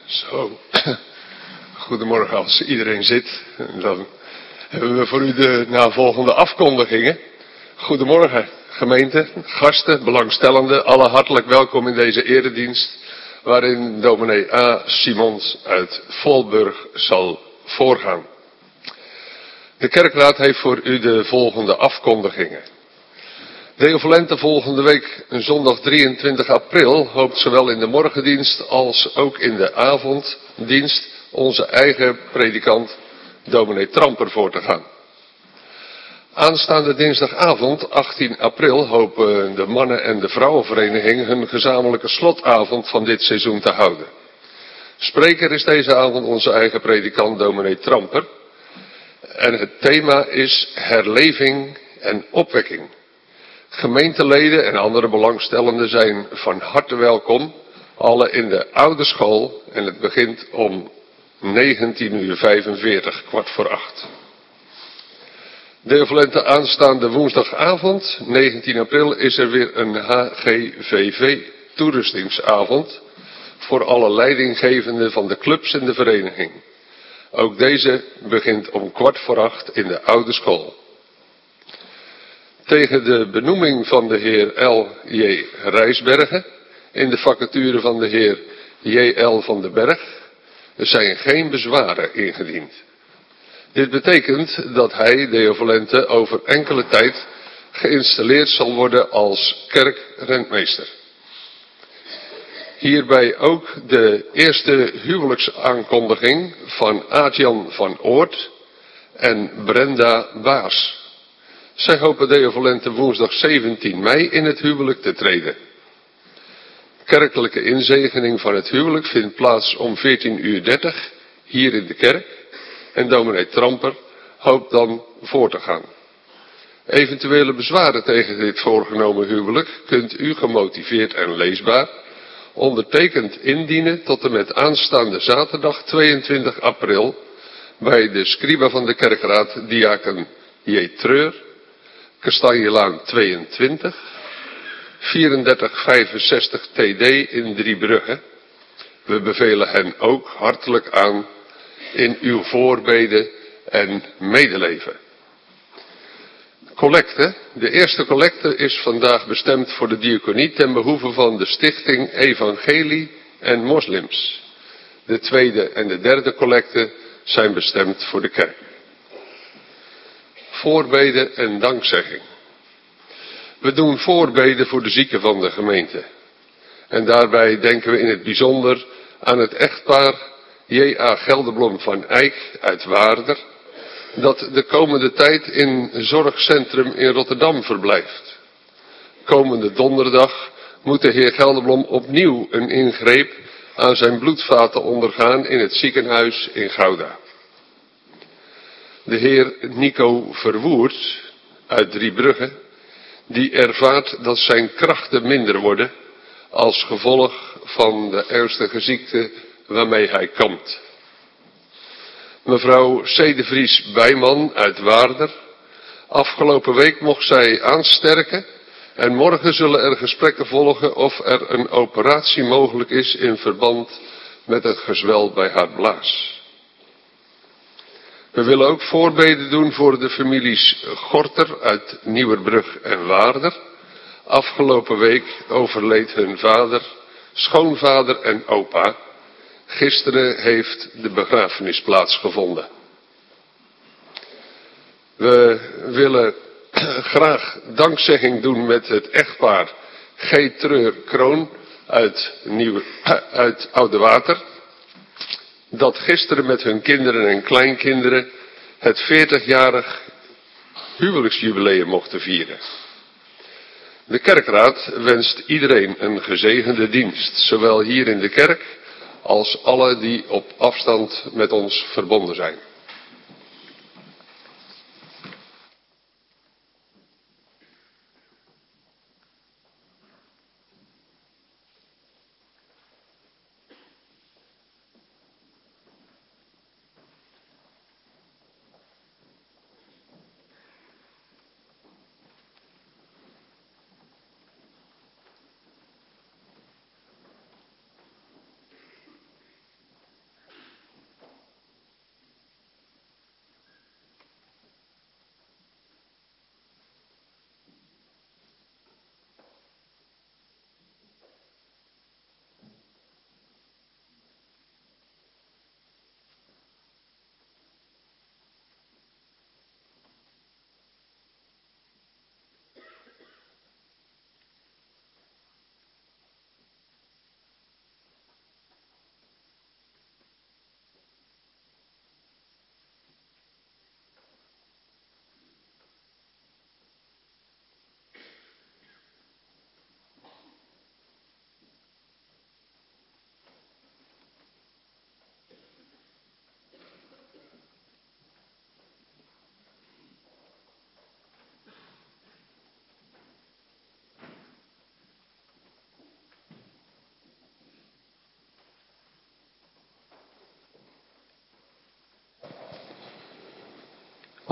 Zo, goedemorgen als iedereen zit. Dan hebben we voor u de navolgende afkondigingen. Goedemorgen gemeente, gasten, belangstellenden, alle hartelijk welkom in deze eredienst, waarin dominee A. Simons uit Volburg zal voorgaan. De kerkraad heeft voor u de volgende afkondigingen. Deo Volente volgende week, zondag 23 april, hoopt zowel in de morgendienst als ook in de avonddienst onze eigen predikant, dominee Tramper, voor te gaan. Aanstaande dinsdagavond, 18 april, hopen de mannen- en de vrouwenvereniging hun gezamenlijke slotavond van dit seizoen te houden. Spreker is deze avond onze eigen predikant, dominee Tramper. En het thema is herleving en opwekking. Gemeenteleden en andere belangstellenden zijn van harte welkom, alle in de oude school, en het begint om 19:45, 19:15. Deo Volente aanstaande woensdagavond, 19 april, is er weer een HGVV toerustingsavond voor alle leidinggevenden van de clubs en de vereniging. Ook deze begint om 19:15 in de oude school. Tegen de benoeming van de heer L.J. Rijsbergen in de vacature van de heer J.L. van den Berg zijn geen bezwaren ingediend. Dit betekent dat hij, Deo Volente, over enkele tijd geïnstalleerd zal worden als kerkrentmeester. Hierbij ook de eerste huwelijksaankondiging van Aadjan van Oort en Brenda Baas. Zij hopen Deo Volente woensdag 17 mei in het huwelijk te treden. Kerkelijke inzegening van het huwelijk vindt plaats om 14:30 hier in de kerk. En dominee Tramper hoopt dan voor te gaan. Eventuele bezwaren tegen dit voorgenomen huwelijk kunt u gemotiveerd en leesbaar ondertekend indienen tot en met aanstaande zaterdag 22 april bij de scriba van de kerkraad, diaken J. Treur, Kastanjelaan 22, 3465 TD in Driebrugge. We bevelen hen ook hartelijk aan in uw voorbeden en medeleven. Collecte. De eerste collecte is vandaag bestemd voor de diaconie ten behoeve van de stichting Evangelie en Moslims. De tweede en de derde collecte zijn bestemd voor de kerk. Voorbeden en dankzegging. We doen voorbeden voor de zieken van de gemeente. En daarbij denken we in het bijzonder aan het echtpaar J.A. Gelderblom van Eyck uit Waarder, dat de komende tijd in zorgcentrum in Rotterdam verblijft. Komende donderdag moet de heer Gelderblom opnieuw een ingreep aan zijn bloedvaten ondergaan in het ziekenhuis in Gouda. De heer Nico Verwoerd uit Driebrugge, die ervaart dat zijn krachten minder worden als gevolg van de ernstige ziekte waarmee hij kampt. Mevrouw C. de Vries Bijman uit Waarder. Afgelopen week mocht zij aansterken en morgen zullen er gesprekken volgen of er een operatie mogelijk is in verband met het gezwel bij haar blaas. We willen ook voorbeden doen voor de families Gorter uit Nieuwerbrug en Waarder. Afgelopen week overleed hun vader, schoonvader en opa. Gisteren heeft de begrafenis plaatsgevonden. We willen graag dankzegging doen met het echtpaar G. Treur Kroon uit Oudewater, dat gisteren met hun kinderen en kleinkinderen het 40-jarig huwelijksjubileum mochten vieren. De kerkraad wenst iedereen een gezegende dienst, zowel hier in de kerk als alle die op afstand met ons verbonden zijn.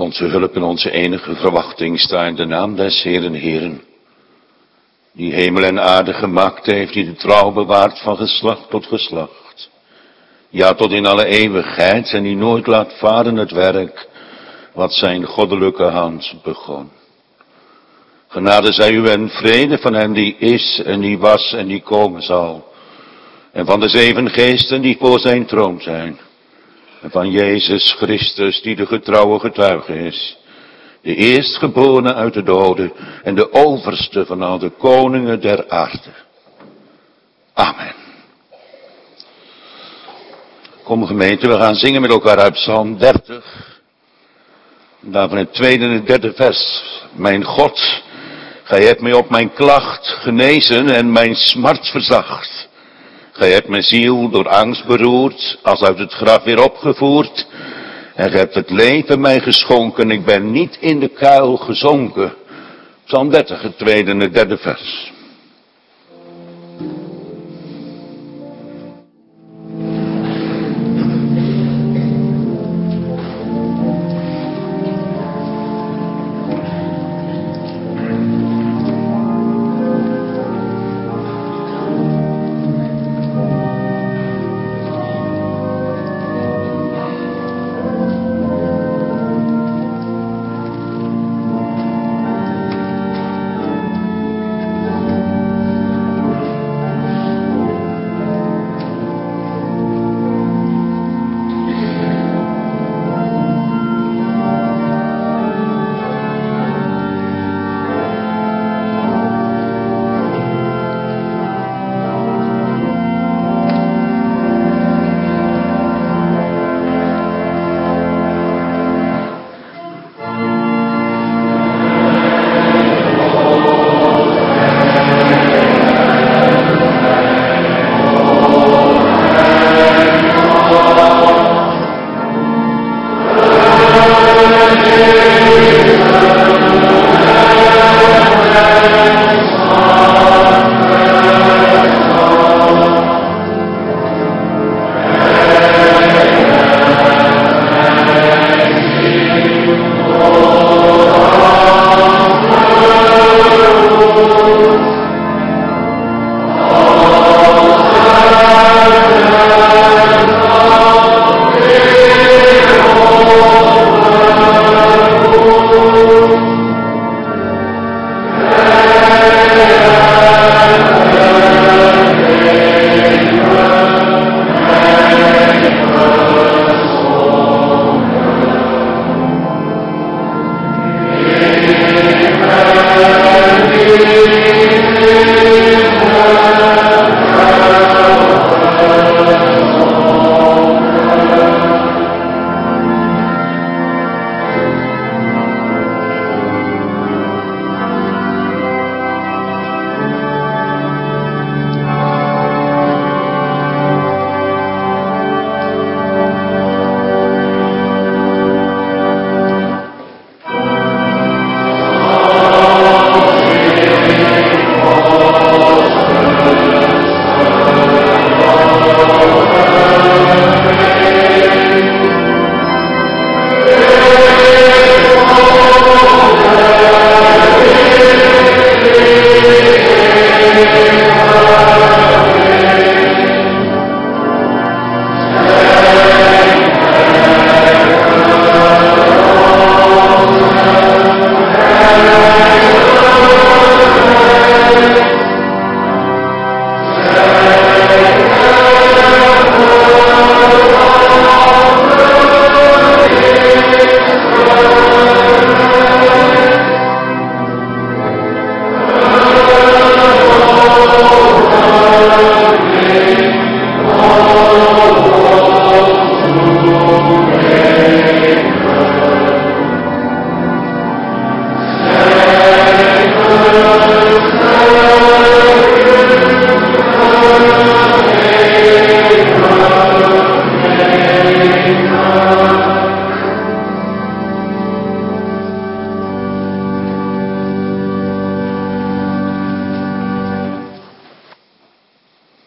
onze hulp en onze enige verwachting sta in de naam des Heeren Heeren, die hemel en aarde gemaakt heeft, die de trouw bewaart van geslacht tot geslacht. Ja, tot in alle eeuwigheid, en die nooit laat varen het werk wat zijn goddelijke hand begon. Genade zij u en vrede van hem die is en die was en die komen zal. En van de 7 geesten die voor zijn troon zijn. En van Jezus Christus die de getrouwe getuige is. De eerstgeborene uit de doden en de overste van al de koningen der aarde. Amen. Kom gemeente, we gaan zingen met elkaar uit Psalm 30. Daarvan het 2e en het 3e vers. Mijn God, gij hebt mij op mijn klacht genezen en mijn smart verzacht. Gij hebt mijn ziel door angst beroerd, als uit het graf weer opgevoerd. En gij hebt het leven mij geschonken, ik ben niet in de kuil gezonken. Psalm 30, het 2e en het 3e vers.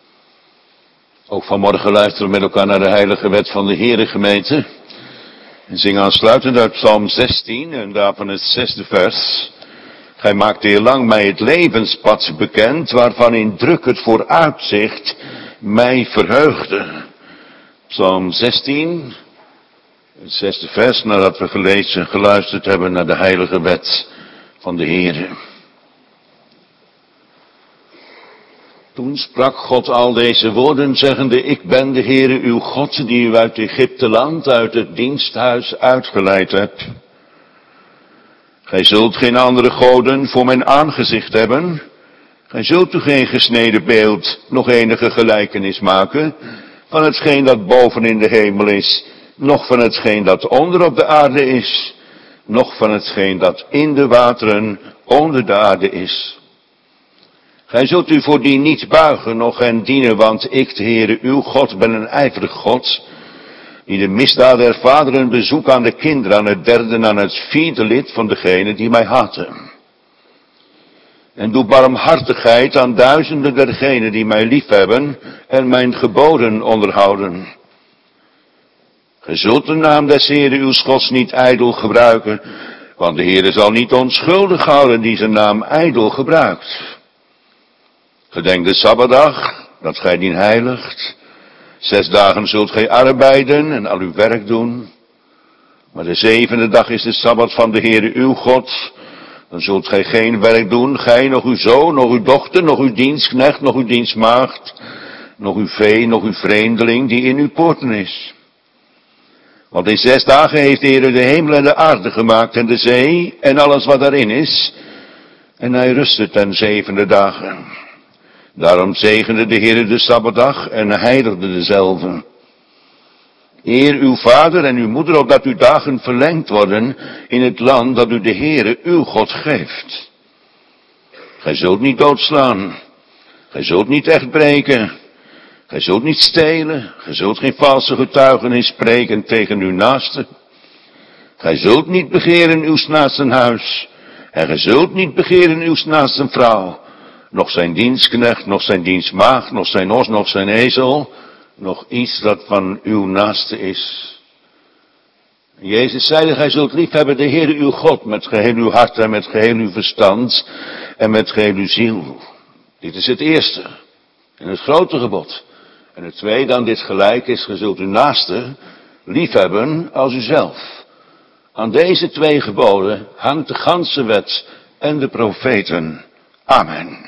Ook vanmorgen luisteren we met elkaar naar de heilige wet van de Heere gemeente. En zing aansluitend uit Psalm 16 en daarvan het 6e vers. Gij maakt eerlang mij het levenspad bekend, waarvan in druk het vooruitzicht mij verheugde. Psalm 16, het 6e vers, nadat we gelezen en geluisterd hebben naar de heilige wet van de Heere. Toen sprak God al deze woorden, zeggende, ik ben de Heere uw God, die u uit Egypte land, uit het diensthuis uitgeleid hebt. Gij zult geen andere goden voor mijn aangezicht hebben. Gij zult u geen gesneden beeld, nog enige gelijkenis maken, van hetgeen dat boven in de hemel is, noch van hetgeen dat onder op de aarde is, noch van hetgeen dat in de wateren onder de aarde is. Gij zult u voor die niet buigen, noch hen dienen, want ik, de Heere, uw God, ben een ijverig God, die de misdaad der vaderen bezoekt aan de kinderen, aan het derde en aan het vierde lid van degenen die mij haten. En doe barmhartigheid aan duizenden dergenen die mij liefhebben en mijn geboden onderhouden. Gij zult de naam des Heere uw Gods niet ijdel gebruiken, want de Heere zal niet onschuldig houden die zijn naam ijdel gebruikt. Gedenk de Sabbatdag, dat gij dien heiligt. 6 dagen zult gij arbeiden en al uw werk doen. Maar de 7e dag is de Sabbat van de Heere uw God. Dan zult gij geen werk doen, gij, nog uw zoon, nog uw dochter, nog uw dienstknecht, nog uw dienstmaagd, nog uw vee, nog uw vreemdeling die in uw poorten is. Want in 6 dagen heeft de Heere de hemel en de aarde gemaakt en de zee en alles wat daarin is. En hij rustte ten 7e dagen. Daarom zegende de Heere de Sabbatdag en heiligde dezelve. Eer uw vader en uw moeder, opdat uw dagen verlengd worden in het land dat u de Heere uw God geeft. Gij zult niet doodslaan. Gij zult niet echtbreken. Gij zult niet stelen. Gij zult geen valse getuigenis spreken tegen uw naaste. Gij zult niet begeren uw naasten huis. En gij zult niet begeren uw naasten vrouw. Nog zijn dienstknecht, nog zijn dienstmaagd, nog zijn os, nog zijn ezel, nog iets dat van uw naaste is. En Jezus zeide, gij zult liefhebben de Heere uw God met geheel uw hart en met geheel uw verstand en met geheel uw ziel. Dit is het eerste en het grote gebod. En het tweede aan dit gelijk is, gij zult uw naaste liefhebben als uzelf. Aan deze 2 geboden hangt de ganse wet en de profeten. Amen.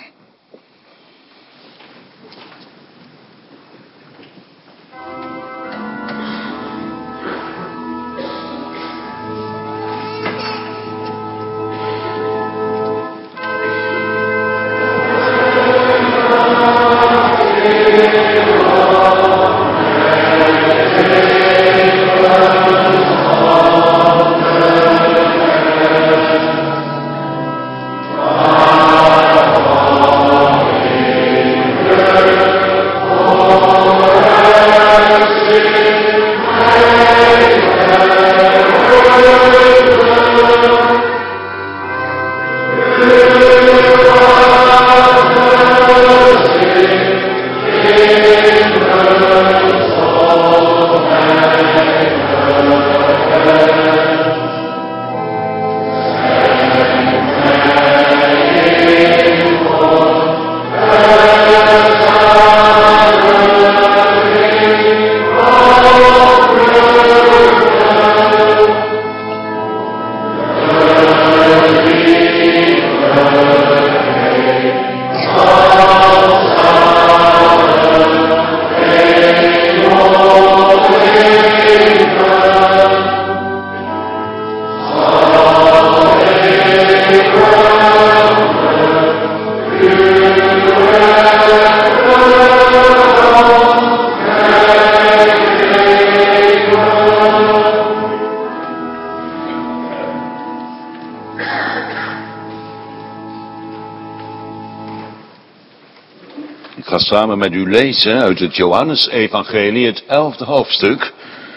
Ik ga samen met u lezen uit het Johannes-evangelie, het 11e hoofdstuk.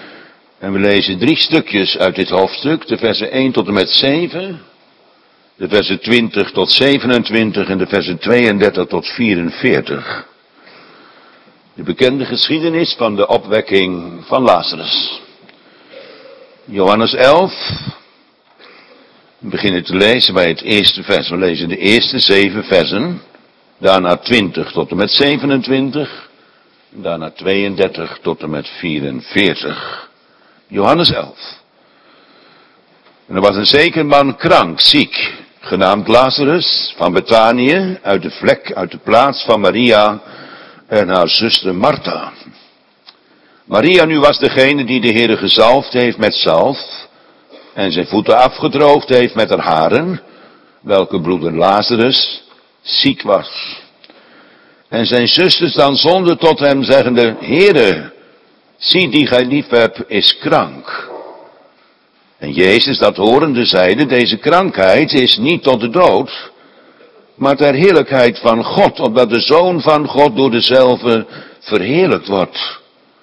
En we lezen 3 stukjes uit dit hoofdstuk, de versen 1 tot en met 7, de versen 20 tot 27 en de versen 32 tot 44. De bekende geschiedenis van de opwekking van Lazarus. Johannes 11. We beginnen te lezen bij het eerste vers. We lezen de eerste 7 versen. Daarna 20 tot en met 27. En daarna 32 tot en met 44. Johannes 11. En er was een zeker man krank, ziek, genaamd Lazarus, van Betanië, uit de vlek, uit de plaats van Maria en haar zuster Martha. Maria nu was degene die de Heere gezalfd heeft met zalf en zijn voeten afgedroogd heeft met haar haren, welke broeder Lazarus ziek was. En zijn zusters dan zonden tot hem, zeggende: Heere, zie die gij lief hebt is krank. En Jezus dat horende zeide: deze krankheid is niet tot de dood, maar ter heerlijkheid van God, opdat de Zoon van God door dezelve verheerlijkt wordt.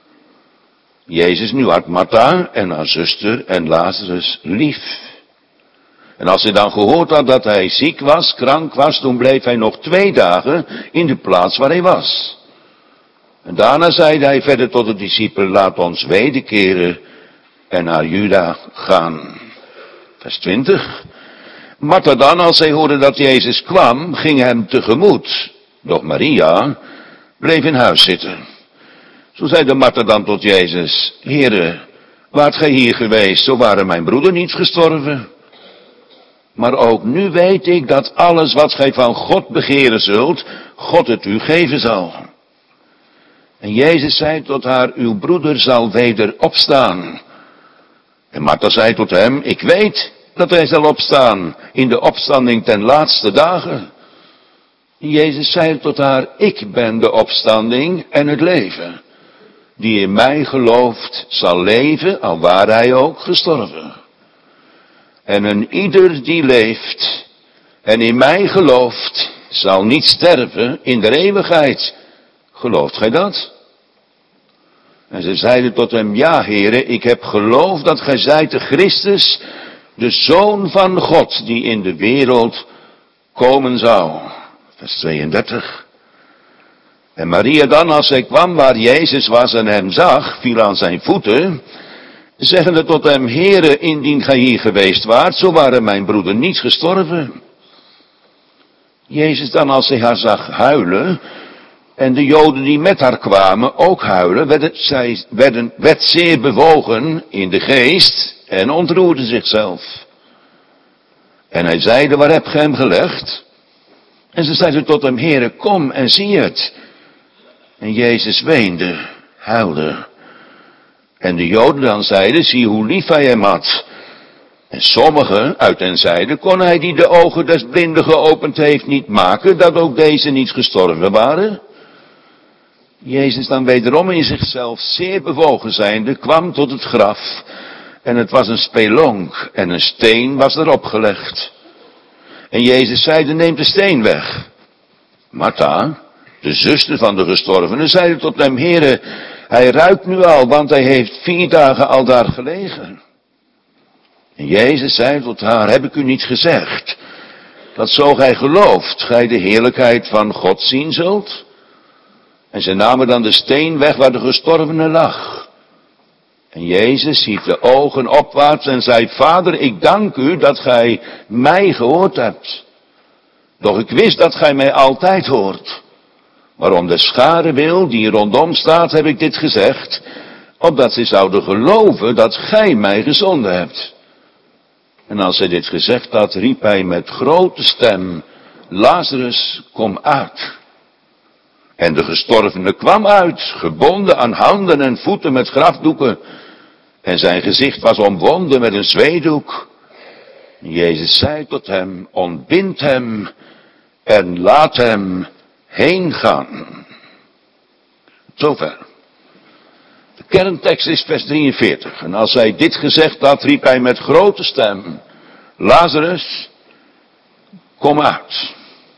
Jezus nu had Martha en haar zuster en Lazarus lief. En als hij dan gehoord had dat hij ziek was, krank was, toen bleef hij nog 2 dagen in de plaats waar hij was. En daarna zeide hij verder tot de discipelen: laat ons wederkeren en naar Juda gaan. Vers 20. Martha dan, als zij hoorde dat Jezus kwam, ging hem tegemoet. Doch Maria bleef in huis zitten. Zo zeide Martha dan tot Jezus: Heere, waart gij hier geweest, zo waren mijn broeder niet gestorven. Maar ook nu weet ik dat alles wat gij van God begeren zult, God het u geven zal. En Jezus zei tot haar: uw broeder zal weder opstaan. En Martha zei tot hem: ik weet dat hij zal opstaan in de opstanding ten laatste dagen. En Jezus zei tot haar: ik ben de opstanding en het leven. Die in mij gelooft zal leven, al ware hij ook gestorven. En een ieder die leeft en in mij gelooft, zal niet sterven in de eeuwigheid. Gelooft gij dat? En ze zeiden tot hem: ja, Heere, ik heb geloofd dat gij zijt de Christus, de Zoon van God, die in de wereld komen zou. Vers 32. En Maria dan, als zij kwam waar Jezus was en hem zag, viel aan zijn voeten, zeggende tot hem: Heere, indien gij hier geweest waart, zo waren mijn broeder niet gestorven. Jezus dan, als hij haar zag huilen, en de Joden die met haar kwamen ook huilen, werd zeer bewogen in de geest en ontroerde zichzelf. En hij zeide: waar hebt gij hem gelegd? En ze zeiden tot hem: Heere, kom en zie het. En Jezus weende, huilde. En de Joden dan zeiden: zie hoe lief hij hem had. En sommigen uit hen zeiden: kon hij die de ogen des blinden geopend heeft niet maken, dat ook deze niet gestorven waren? Jezus dan wederom in zichzelf zeer bewogen zijnde, kwam tot het graf. En het was een spelonk en een steen was erop gelegd. En Jezus zeide: neem de steen weg. Martha, de zuster van de gestorvene, zeide tot hem: Heere, hij ruikt nu al, want hij heeft 4 dagen al daar gelegen. En Jezus zei tot haar: heb ik u niet gezegd, dat zo gij gelooft, gij de heerlijkheid van God zien zult? En ze namen dan de steen weg waar de gestorvene lag. En Jezus hief de ogen opwaarts en zei: Vader, ik dank u dat gij mij gehoord hebt. Doch ik wist dat gij mij altijd hoort. Maar om de schare wil die rondom staat, heb ik dit gezegd, opdat zij zouden geloven dat gij mij gezonden hebt. En als hij dit gezegd had, riep hij met grote stem: Lazarus, kom uit. En de gestorvene kwam uit, gebonden aan handen en voeten met grafdoeken. En zijn gezicht was omwonden met een zweedoek. Jezus zei tot hem: ontbind hem en laat hem heen gaan. Zover. De kerntekst is vers 43. En als hij dit gezegd had, riep hij met grote stem: Lazarus, kom uit.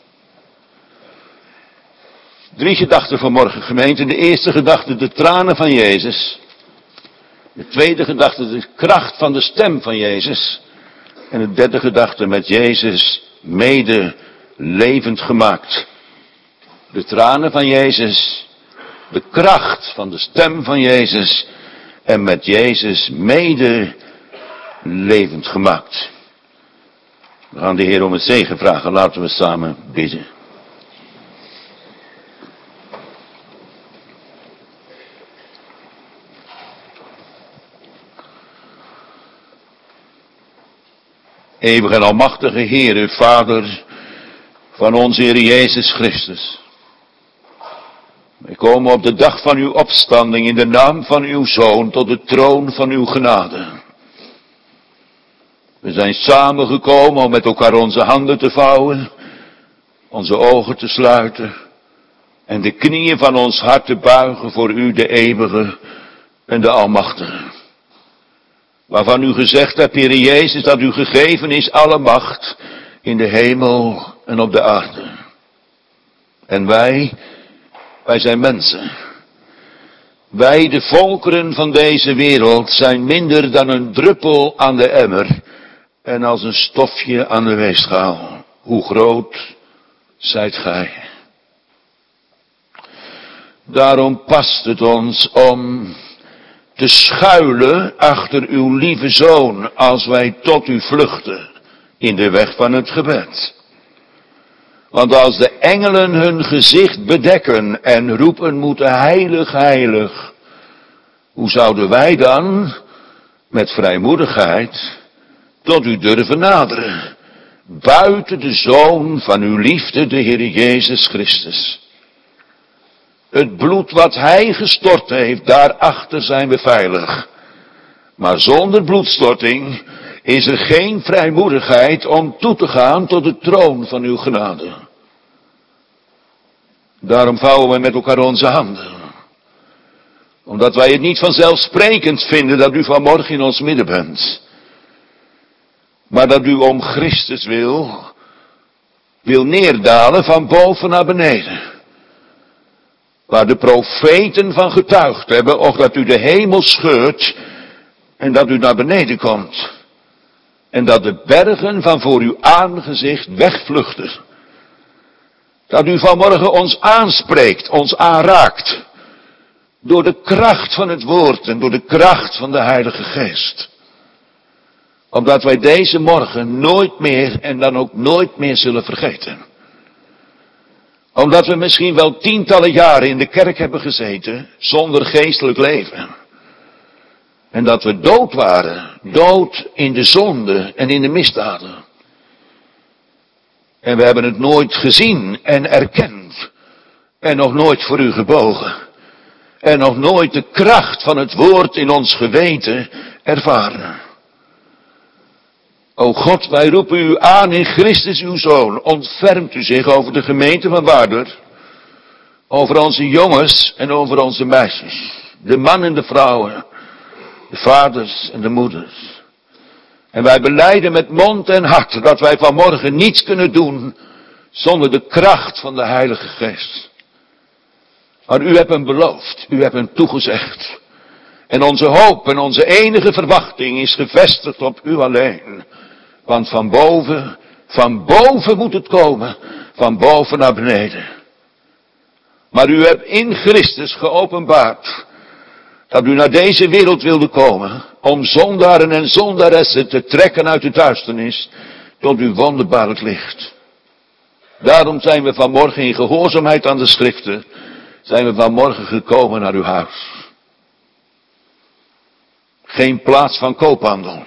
3 gedachten vanmorgen, gemeente. De eerste gedachte: de tranen van Jezus. De tweede gedachte: de kracht van de stem van Jezus. En de derde gedachte: met Jezus mede levend gemaakt. De tranen van Jezus, de kracht van de stem van Jezus en met Jezus mede levend gemaakt. We gaan de Heer om het zegen vragen. Laten we samen bidden. Eeuwige en almachtige Heere, Vader van onze Heer Jezus Christus. Wij komen op de dag van uw opstanding in de naam van uw Zoon tot de troon van uw genade. We zijn samengekomen om met elkaar onze handen te vouwen, onze ogen te sluiten en de knieën van ons hart te buigen voor u, de eeuwige en de almachtige. Waarvan u gezegd hebt, Heer Jezus, dat u gegeven is alle macht in de hemel en op de aarde. En wij zijn mensen. Wij, de volkeren van deze wereld, zijn minder dan een druppel aan de emmer en als een stofje aan de weegschaal. Hoe groot zijt gij? Daarom past het ons om te schuilen achter uw lieve Zoon als wij tot u vluchten in de weg van het gebed. Want als de engelen hun gezicht bedekken en roepen moeten heilig, heilig, hoe zouden wij dan met vrijmoedigheid tot u durven naderen, buiten de Zoon van uw liefde, de Heer Jezus Christus? Het bloed wat hij gestort heeft, daarachter zijn we veilig. Maar zonder bloedstorting is er geen vrijmoedigheid om toe te gaan tot de troon van uw genade. Daarom vouwen we met elkaar onze handen. Omdat wij het niet vanzelfsprekend vinden dat u vanmorgen in ons midden bent. Maar dat u om Christus wil neerdalen van boven naar beneden. Waar de profeten van getuigd hebben, of dat u de hemel scheurt en dat u naar beneden komt. En dat de bergen van voor uw aangezicht wegvluchten. Dat u vanmorgen ons aanspreekt, ons aanraakt. Door de kracht van het woord en door de kracht van de Heilige Geest. Omdat wij deze morgen nooit meer en dan ook nooit meer zullen vergeten. Omdat we misschien wel tientallen jaren in de kerk hebben gezeten zonder geestelijk leven. En dat we dood waren, dood in de zonde en in de misdaden. En we hebben het nooit gezien en erkend. En nog nooit voor u gebogen. En nog nooit de kracht van het woord in ons geweten ervaren. O God, wij roepen u aan in Christus uw Zoon. Ontfermt u zich over de gemeente van Waarder. Over onze jongens en over onze meisjes. De mannen en de vrouwen. De vaders en de moeders. En wij belijden met mond en hart dat wij vanmorgen niets kunnen doen zonder de kracht van de Heilige Geest. Maar u hebt hem beloofd, u hebt hem toegezegd. En onze hoop en onze enige verwachting is gevestigd op u alleen. Want van boven moet het komen, van boven naar beneden. Maar u hebt in Christus geopenbaard dat u naar deze wereld wilde komen om zondaren en zondaressen te trekken uit de duisternis tot uw wonderbaarlijk licht. Daarom zijn we vanmorgen in gehoorzaamheid aan de schriften, zijn we vanmorgen gekomen naar uw huis. Geen plaats van koophandel.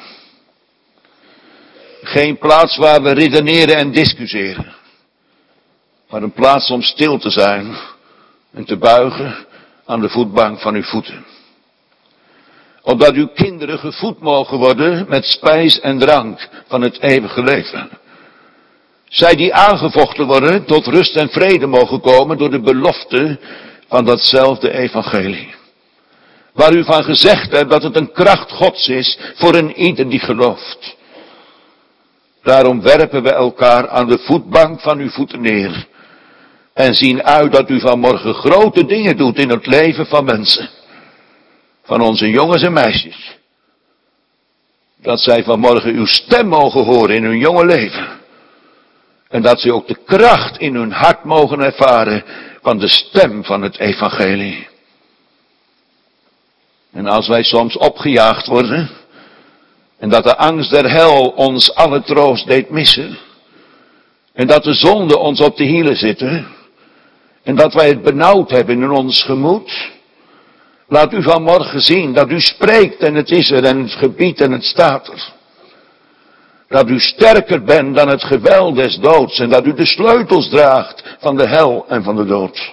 Geen plaats waar we redeneren en discussiëren. Maar een plaats om stil te zijn en te buigen aan de voetbank van uw voeten. Opdat uw kinderen gevoed mogen worden met spijs en drank van het eeuwige leven. Zij die aangevochten worden tot rust en vrede mogen komen door de belofte van datzelfde evangelie. Waar u van gezegd hebt dat het een kracht Gods is voor een ieder die gelooft. Daarom werpen we elkaar aan de voetbank van uw voeten neer. En zien uit dat u vanmorgen grote dingen doet in het leven van mensen. Van onze jongens en meisjes. Dat zij vanmorgen uw stem mogen horen in hun jonge leven. En dat ze ook de kracht in hun hart mogen ervaren van de stem van het evangelie. En als wij soms opgejaagd worden En dat de angst der hel ons alle troost deed missen. En dat de zonde ons op de hielen zitten. En dat wij het benauwd hebben in ons gemoed. Laat u vanmorgen zien dat u spreekt en het is er en het gebiedt en het staat er. Dat u sterker bent dan het geweld des doods en dat u de sleutels draagt van de hel en van de dood.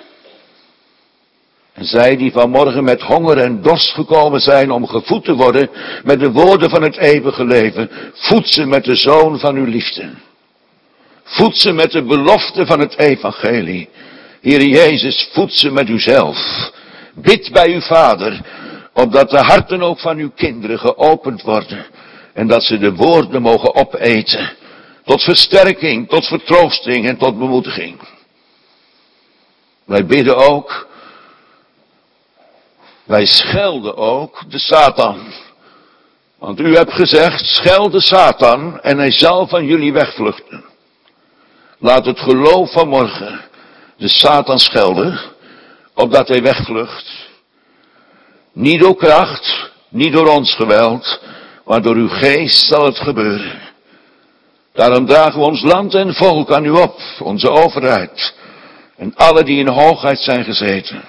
En zij die vanmorgen met honger en dorst gekomen zijn om gevoed te worden met de woorden van het eeuwige leven, voed ze met de zoon van uw liefde. Voed ze met de belofte van het evangelie. Heer Jezus, voed ze met uzelf. Bid bij uw Vader, opdat de harten ook van uw kinderen geopend worden. En dat ze de woorden mogen opeten. Tot versterking, tot vertroosting en tot bemoediging. Wij bidden ook. Wij schelden ook de Satan. Want u hebt gezegd, scheld de Satan en hij zal van jullie wegvluchten. Laat het geloof van morgen de Satan schelden, opdat hij wegvlucht. Niet door kracht, niet door ons geweld, maar door uw geest zal het gebeuren. Daarom dragen we ons land en volk aan u op, onze overheid, en alle die in hoogheid zijn gezeten.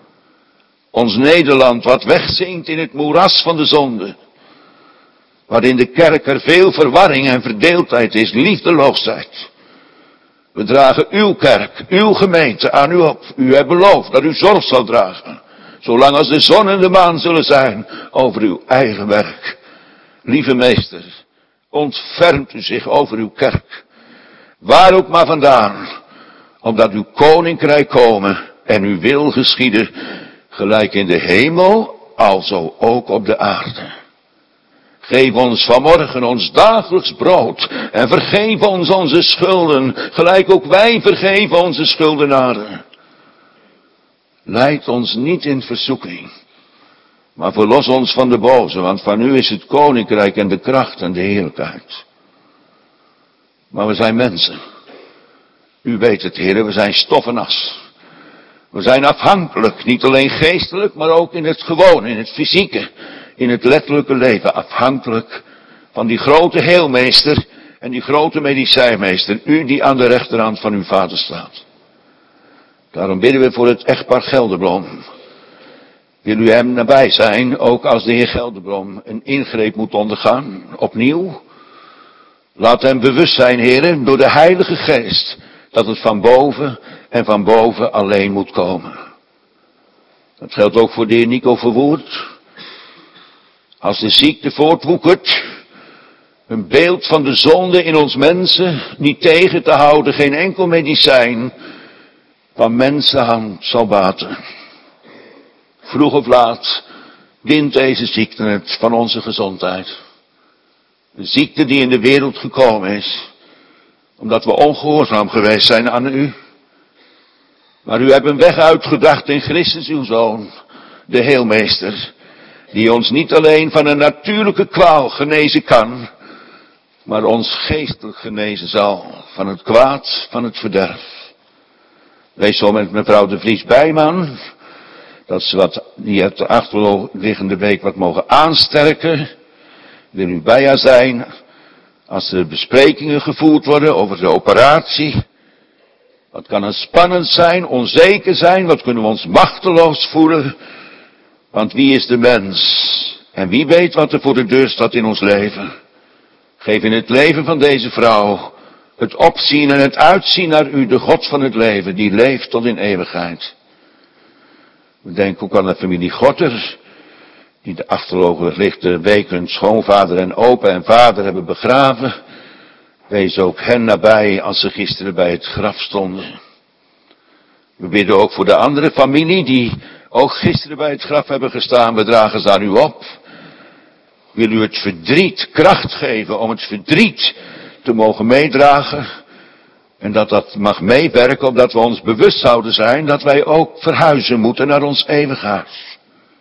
Ons Nederland, wat wegzinkt in het moeras van de zonde, waarin de kerk er veel verwarring en verdeeldheid is, liefdeloosheid. We dragen uw kerk, uw gemeente aan u op. U hebt beloofd dat u zorg zal dragen, zolang als de zon en de maan zullen zijn over uw eigen werk. Lieve meester, ontfermt u zich over uw kerk, waar ook maar vandaan, opdat uw koninkrijk komen en uw wil geschieden, gelijk in de hemel, alzo ook op de aarde. Geef ons vanmorgen ons dagelijks brood en vergeef ons onze schulden, gelijk ook wij vergeven onze schuldenaren. Leid ons niet in verzoeking, maar verlos ons van de boze, want van u is het koninkrijk en de kracht en de heerlijkheid. Maar we zijn mensen. U weet het, Heer, we zijn stof en as. We zijn afhankelijk, niet alleen geestelijk, maar ook in het gewone, in het fysieke, in het letterlijke leven. Afhankelijk van die grote heelmeester en die grote medicijnmeester, u die aan de rechterhand van uw Vader staat. Daarom bidden we voor het echtpaar Gelderblom. Wil u hem nabij zijn, ook als de heer Gelderblom een ingreep moet ondergaan, opnieuw. Laat hem bewust zijn, heren, door de Heilige Geest, dat het van boven en van boven alleen moet komen. Dat geldt ook voor de heer Nico Verwoerd. Als de ziekte voortwoekert, een beeld van de zonde in ons mensen, niet tegen te houden, geen enkel medicijn van mensenhand zal baten. Vroeg of laat wint deze ziekte het van onze gezondheid. De ziekte die in de wereld gekomen is, omdat we ongehoorzaam geweest zijn aan u. Maar u hebt een weg uitgedacht in Christus uw Zoon, de Heelmeester, die ons niet alleen van een natuurlijke kwaal genezen kan, maar ons geestelijk genezen zal van het kwaad, van het verderf. Wees zo met mevrouw de Vries Bijman, dat ze die het de achterliggende week wat mogen aansterken. Wil u bij haar zijn als er besprekingen gevoerd worden over de operatie. Wat kan het spannend zijn, onzeker zijn, wat kunnen we ons machteloos voelen. Want wie is de mens en wie weet wat er voor de deur staat in ons leven. Geef in het leven van deze vrouw het opzien en het uitzien naar u, de God van het leven, die leeft tot in eeuwigheid. We denken ook aan de familie Gorter, die de afgelopen week hun schoonvader en opa en vader hebben begraven. Wees ook hen nabij als ze gisteren bij het graf stonden. We bidden ook voor de andere familie die ook gisteren bij het graf hebben gestaan. We dragen ze aan u op. Wil u het verdriet kracht geven om het verdriet te mogen meedragen. En dat mag meewerken opdat we ons bewust zouden zijn dat wij ook verhuizen moeten naar ons eeuwig huis.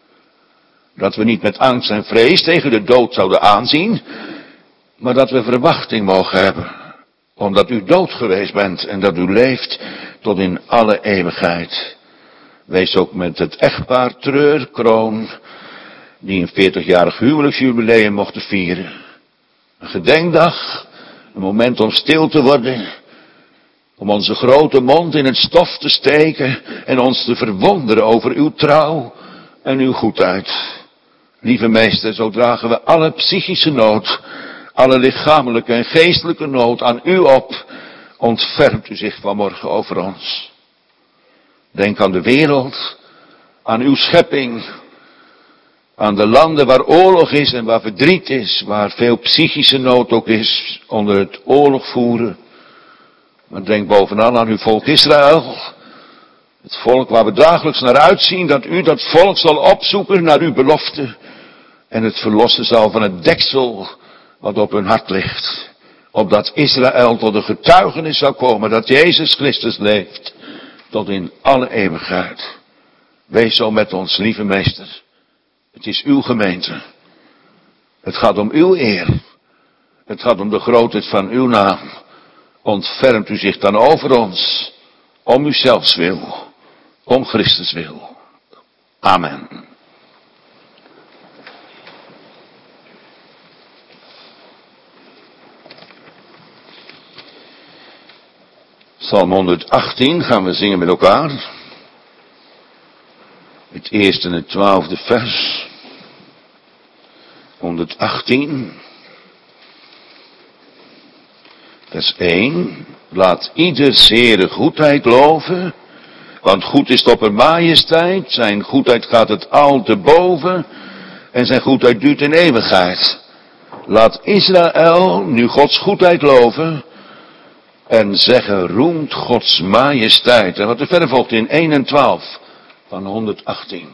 Dat we niet met angst en vrees tegen de dood zouden aanzien, maar dat we verwachting mogen hebben. Omdat u dood geweest bent en dat u leeft tot in alle eeuwigheid. Wees ook met het echtpaar Treur, Kroon die een 40-jarig huwelijksjubileum mochten vieren. Een gedenkdag, een moment om stil te worden, om onze grote mond in het stof te steken en ons te verwonderen over uw trouw en uw goedheid. Lieve meester, zo dragen we alle psychische nood, alle lichamelijke en geestelijke nood aan u op. Ontfermt u zich vanmorgen over ons. Denk aan de wereld, aan uw schepping, aan de landen waar oorlog is en waar verdriet is, waar veel psychische nood ook is onder het oorlog voeren. Maar denk bovenal aan uw volk Israël, het volk waar we dagelijks naar uitzien, dat u dat volk zal opzoeken naar uw belofte en het verlossen zal van het deksel wat op hun hart ligt. Opdat Israël tot een getuigenis zal komen dat Jezus Christus leeft tot in alle eeuwigheid. Wees zo met ons, lieve meester. Het is uw gemeente. Het gaat om uw eer. Het gaat om de grootheid van uw naam. Ontfermt u zich dan over ons. Om uzelfs wil. Om Christus wil. Amen. Psalm 118 gaan we zingen met elkaar. Het eerste en het 12e vers. 118. Vers 1. Laat ieder zere goedheid loven, want goed is de oppermajesteit. Zijn goedheid gaat het al te boven en zijn goedheid duurt in eeuwigheid. Laat Israël nu Gods goedheid loven en zeggen, roemt Gods majesteit. En wat er verder volgt in 1 en 12 van 118.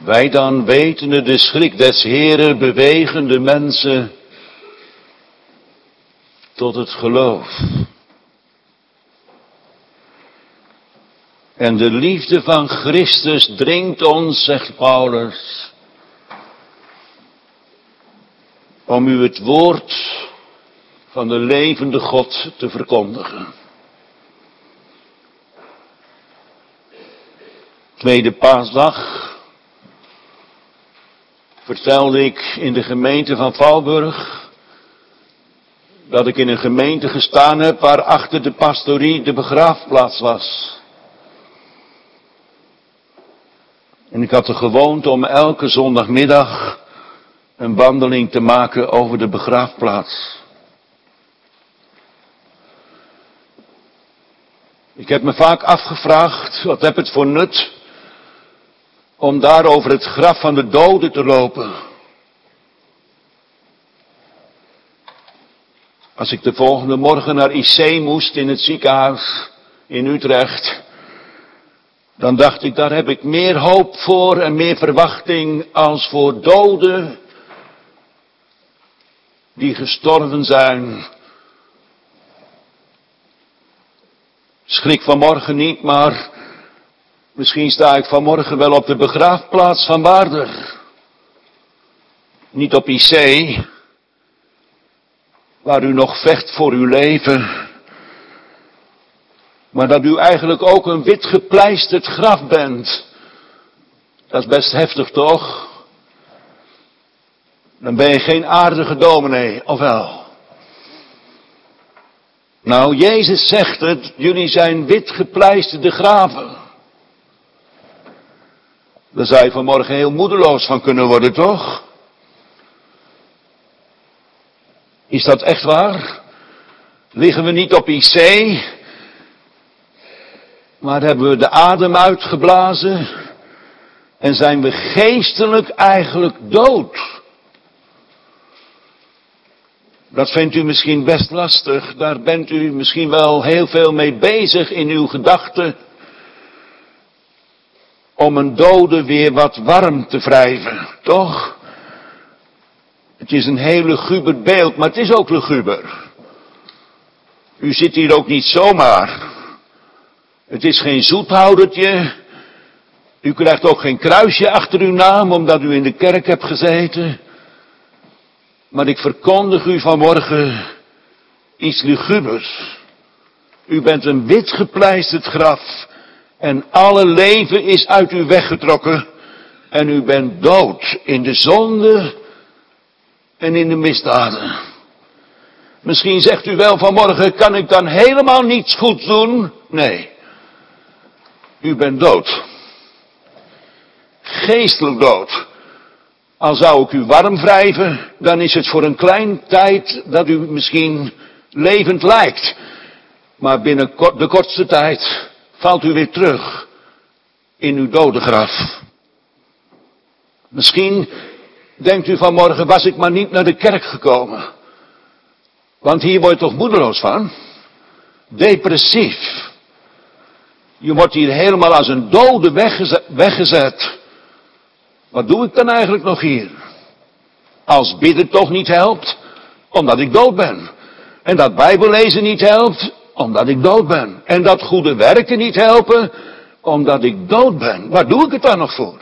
Wij dan wetende de schrik des Heeren bewegen de mensen tot het geloof. En de liefde van Christus dringt ons, zegt Paulus, om u het woord van de levende God te verkondigen. Tweede paasdag vertelde ik in de gemeente van Valburg dat ik in een gemeente gestaan heb waar achter de pastorie de begraafplaats was. En ik had de gewoonte om elke zondagmiddag een wandeling te maken over de begraafplaats. Ik heb me vaak afgevraagd, wat heb het voor nut om daar over het graf van de doden te lopen? Als ik de volgende morgen naar IC moest in het ziekenhuis in Utrecht, dan dacht ik, daar heb ik meer hoop voor en meer verwachting als voor doden die gestorven zijn. Schrik vanmorgen niet, maar misschien sta ik vanmorgen wel op de begraafplaats van Waarder. Niet op IC, waar u nog vecht voor uw leven, maar dat u eigenlijk ook een wit gepleisterd graf bent. Dat is best heftig, toch? Dan ben je geen aardige dominee, of wel? Nou, Jezus zegt het, jullie zijn wit gepleisterde graven. Daar zou je vanmorgen heel moedeloos van kunnen worden, toch? Is dat echt waar? Liggen we niet op IC, maar hebben we de adem uitgeblazen en zijn we geestelijk eigenlijk dood? Dat vindt u misschien best lastig, daar bent u misschien wel heel veel mee bezig in uw gedachten, om een dode weer wat warm te wrijven, toch? Het is een heel luguber beeld, maar het is ook luguber. U zit hier ook niet zomaar. Het is geen zoethoudertje. U krijgt ook geen kruisje achter uw naam, omdat u in de kerk hebt gezeten. Maar ik verkondig u vanmorgen iets lugubers. U bent een wit gepleisterd graf. En alle leven is uit u weggetrokken. En u bent dood in de zonde en in de misdaden. Misschien zegt u wel vanmorgen, kan ik dan helemaal niets goeds doen? Nee. U bent dood. Geestelijk dood. Al zou ik u warm wrijven, dan is het voor een klein tijd dat u misschien levend lijkt. Maar binnen de kortste tijd valt u weer terug in uw dodengraf. Misschien denkt u vanmorgen, was ik maar niet naar de kerk gekomen. Want hier word je toch moedeloos van? Depressief. Je wordt hier helemaal als een dode weggezet. Wat doe ik dan eigenlijk nog hier? Als bidden toch niet helpt, omdat ik dood ben. En dat bijbellezen niet helpt, omdat ik dood ben. En dat goede werken niet helpen, omdat ik dood ben. Waar doe ik het dan nog voor?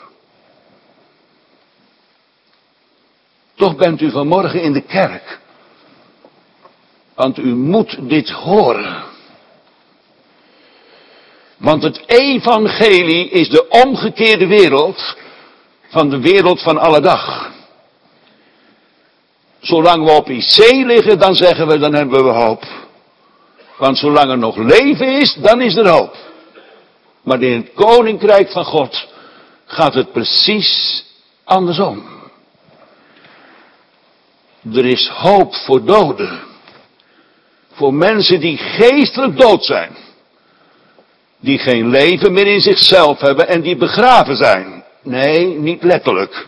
Toch bent u vanmorgen in de kerk. Want u moet dit horen. Want het evangelie is de omgekeerde wereld van de wereld van alle dag. Zolang we op IC liggen, dan zeggen we, dan hebben we hoop. Want zolang er nog leven is, dan is er hoop. Maar in het koninkrijk van God gaat het precies andersom. Er is hoop voor doden. Voor mensen die geestelijk dood zijn. Die geen leven meer in zichzelf hebben en die begraven zijn. Nee, niet letterlijk.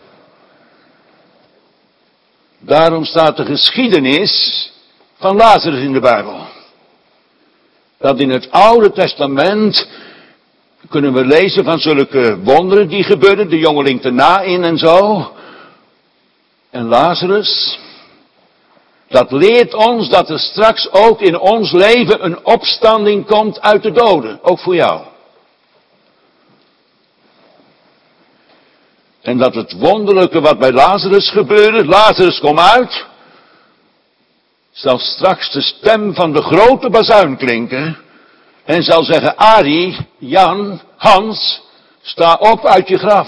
Daarom staat de geschiedenis van Lazarus in de Bijbel. Dat in het Oude Testament kunnen we lezen van zulke wonderen die gebeurden, de jongeling te Naïn en zo. En Lazarus, dat leert ons dat er straks ook in ons leven een opstanding komt uit de doden, ook voor jou. En dat het wonderlijke wat bij Lazarus gebeurde, Lazarus kom uit, zal straks de stem van de grote bazuin klinken en zal zeggen, Arie, Jan, Hans, sta op uit je graf.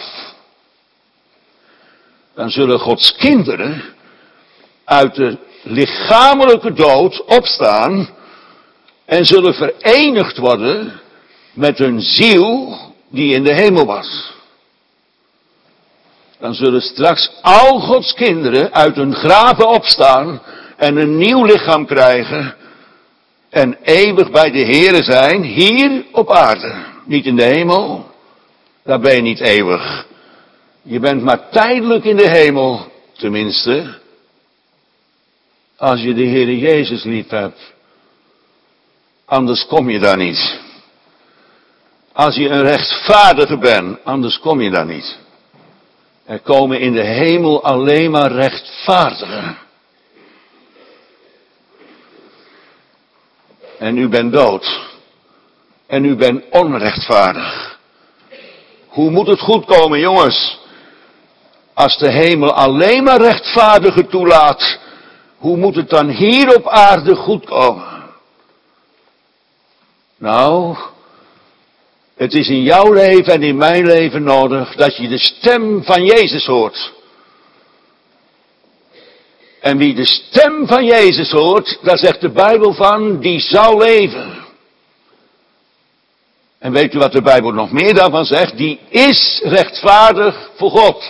Dan zullen Gods kinderen uit de lichamelijke dood opstaan en zullen verenigd worden met hun ziel die in de hemel was. Dan zullen straks al Gods kinderen uit hun graven opstaan en een nieuw lichaam krijgen en eeuwig bij de Here zijn, hier op aarde. Niet in de hemel, daar ben je niet eeuwig. Je bent maar tijdelijk in de hemel, tenminste, als je de Heere Jezus lief hebt. Anders kom je daar niet. Als je een rechtvaardige bent, anders kom je daar niet. Er komen in de hemel alleen maar rechtvaardigen. En u bent dood. En u bent onrechtvaardig. Hoe moet het goed komen, jongens? Als de hemel alleen maar rechtvaardigen toelaat, hoe moet het dan hier op aarde goed komen? Nou, het is in jouw leven en in mijn leven nodig dat je de stem van Jezus hoort. En wie de stem van Jezus hoort, daar zegt de Bijbel van, die zal leven. En weet u wat de Bijbel nog meer daarvan zegt? Die is rechtvaardig voor God.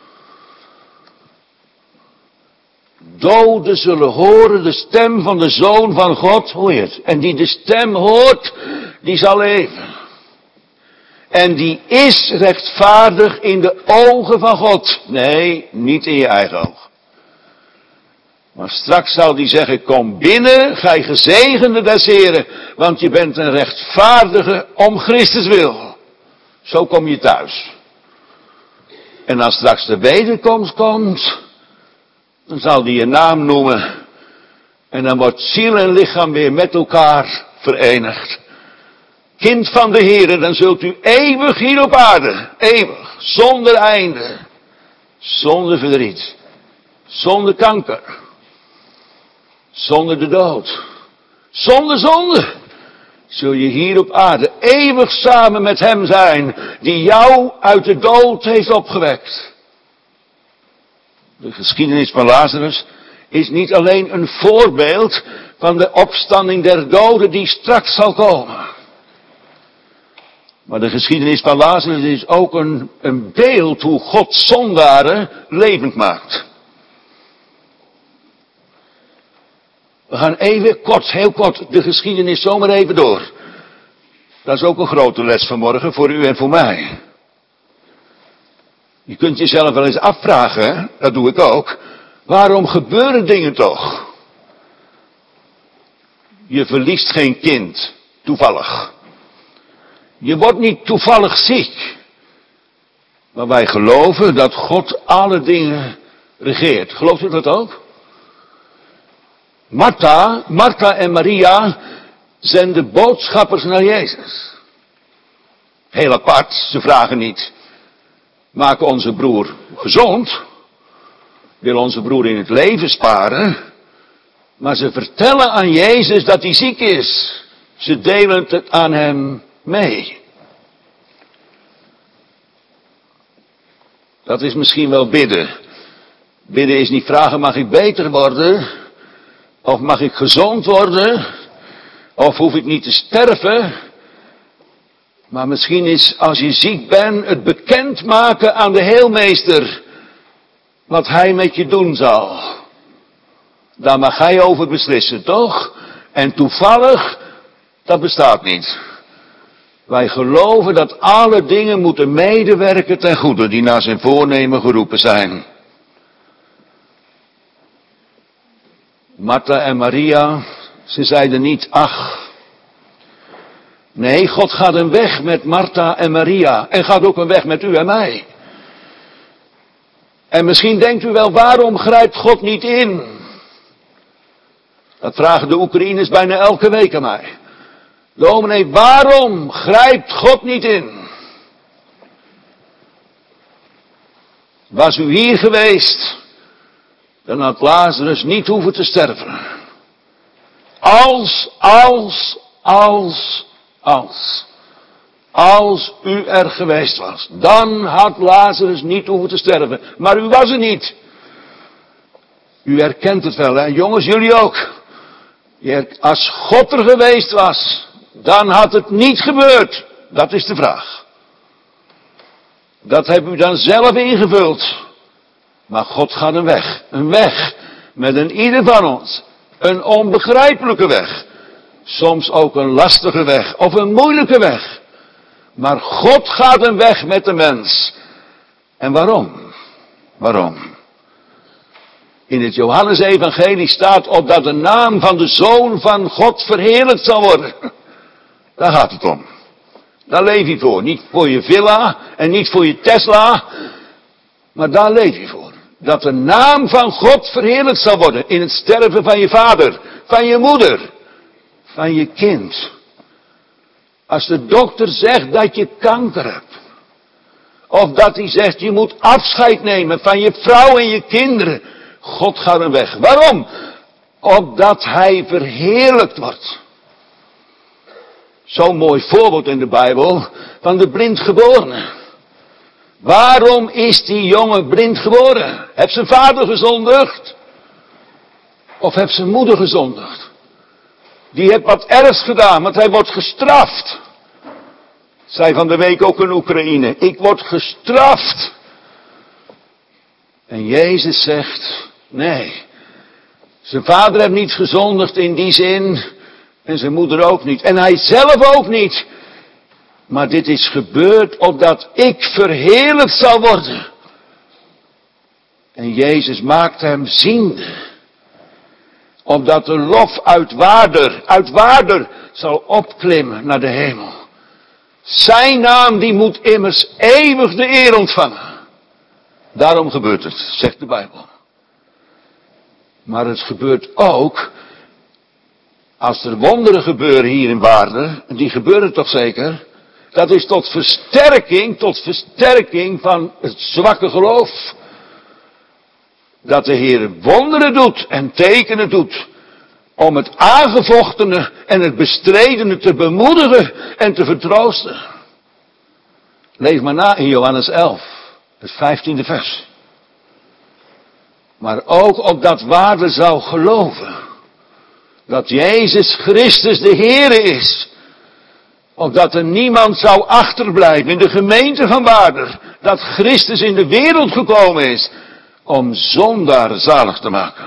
Doden zullen horen de stem van de Zoon van God, hoor je het? En die de stem hoort, die zal leven. En die is rechtvaardig in de ogen van God. Nee, niet in je eigen oog. Maar straks zal die zeggen, kom binnen, gij gezegende des Heren, want je bent een rechtvaardige om Christus wil. Zo kom je thuis. En als straks de wederkomst komt, dan zal die je naam noemen. En dan wordt ziel en lichaam weer met elkaar verenigd. Kind van de Heere, dan zult u eeuwig hier op aarde, eeuwig, zonder einde, zonder verdriet, zonder kanker, zonder de dood, zonder zonde, zul je hier op aarde eeuwig samen met hem zijn, die jou uit de dood heeft opgewekt. De geschiedenis van Lazarus is niet alleen een voorbeeld van de opstanding der doden die straks zal komen. Maar de geschiedenis van Lazarus is ook een beeld hoe God zondaren levend maakt. We gaan even kort, heel kort, de geschiedenis zomaar even door. Dat is ook een grote les vanmorgen voor u en voor mij. Je kunt jezelf wel eens afvragen, dat doe ik ook. Waarom gebeuren dingen toch? Je verliest geen kind, toevallig. Je wordt niet toevallig ziek. Maar wij geloven dat God alle dingen regeert. Gelooft u dat ook? Martha en Maria zenden boodschappers naar Jezus. Heel apart, ze vragen niet. Maak onze broer gezond. Wil onze broer in het leven sparen. Maar ze vertellen aan Jezus dat hij ziek is. Ze delen het aan hem mee. Dat is misschien wel bidden. Bidden is niet vragen, mag ik beter worden? Of mag ik gezond worden? Of hoef ik niet te sterven? Maar misschien is, als je ziek bent, het bekendmaken aan de Heelmeester wat hij met je doen zal. Daar mag hij over beslissen, toch? En toevallig, dat bestaat niet. Wij geloven dat alle dingen moeten medewerken ten goede die naar zijn voornemen geroepen zijn. Martha en Maria, ze zeiden niet, ach, Nee, God gaat een weg met Martha en Maria. En gaat ook een weg met u en mij. En misschien denkt u wel, waarom grijpt God niet in? Dat vragen de Oekraïners bijna elke week aan mij. Dominee, waarom grijpt God niet in? Was u hier geweest, dan had Lazarus niet hoeven te sterven. Als u er geweest was, dan had Lazarus niet hoeven te sterven. Maar u was er niet. U herkent het wel, hè? Jongens, jullie ook. Als God er geweest was, dan had het niet gebeurd. Dat is de vraag. Dat hebt u dan zelf ingevuld. Maar God gaat een weg. Een weg met een ieder van ons. Een onbegrijpelijke weg. Soms ook een lastige weg. Of een moeilijke weg. Maar God gaat een weg met de mens. En waarom? Waarom? In het Johannesevangelie staat opdat de naam van de Zoon van God verheerlijkt zal worden. Daar gaat het om. Daar leef je voor. Niet voor je villa en niet voor je Tesla. Maar daar leef je voor. Dat de naam van God verheerlijkt zal worden. In het sterven van je vader, van je moeder, van je kind. Als de dokter zegt dat je kanker hebt. Of dat hij zegt je moet afscheid nemen van je vrouw en je kinderen. God gaat een weg. Waarom? Opdat hij verheerlijkt wordt. Zo'n mooi voorbeeld in de Bijbel van de blindgeborene. Waarom is die jongen blind geboren? Heeft zijn vader gezondigd? Of heeft zijn moeder gezondigd? Die heeft wat ergs gedaan, want hij wordt gestraft. Zei van de week ook in Oekraïne, ik word gestraft. En Jezus zegt, nee, zijn vader heeft niet gezondigd in die zin en zijn moeder ook niet. En hij zelf ook niet. Maar dit is gebeurd opdat ik verheerlijkt zal worden. En Jezus maakt hem ziende. Opdat de lof uit waarder zal opklimmen naar de hemel. Zijn naam die moet immers eeuwig de eer ontvangen. Daarom gebeurt het, zegt de Bijbel. Maar het gebeurt ook, als er wonderen gebeuren hier in Waarden, en die gebeuren toch zeker, dat is tot versterking van het zwakke geloof. Dat de Heer wonderen doet en tekenen doet, om het aangevochtene en het bestredene te bemoedigen en te vertroosten. Lees maar na in Johannes 11, het 15e vers. Maar ook opdat Waarden zou geloven, dat Jezus Christus de Heere is. Opdat er niemand zou achterblijven in de gemeente van Waarden, dat Christus in de wereld gekomen is, om zondaar zalig te maken.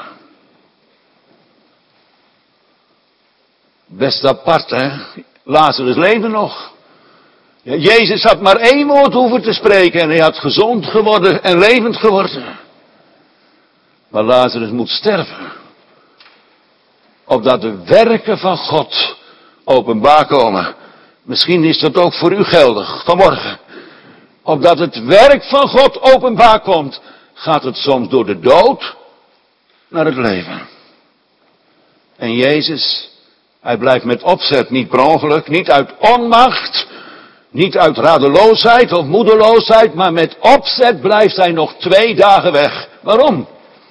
Best apart, hè? Lazarus leefde nog. Ja, Jezus had maar 1 woord hoeven te spreken en hij had gezond geworden en levend geworden. Maar Lazarus moet sterven. Opdat de werken van God openbaar komen. Misschien is dat ook voor u geldig, vanmorgen. Opdat het werk van God openbaar komt, gaat het soms door de dood naar het leven. En Jezus, hij blijft met opzet, niet per ongeluk, niet uit onmacht, niet uit radeloosheid of moedeloosheid, maar met opzet blijft hij nog 2 dagen weg. Waarom?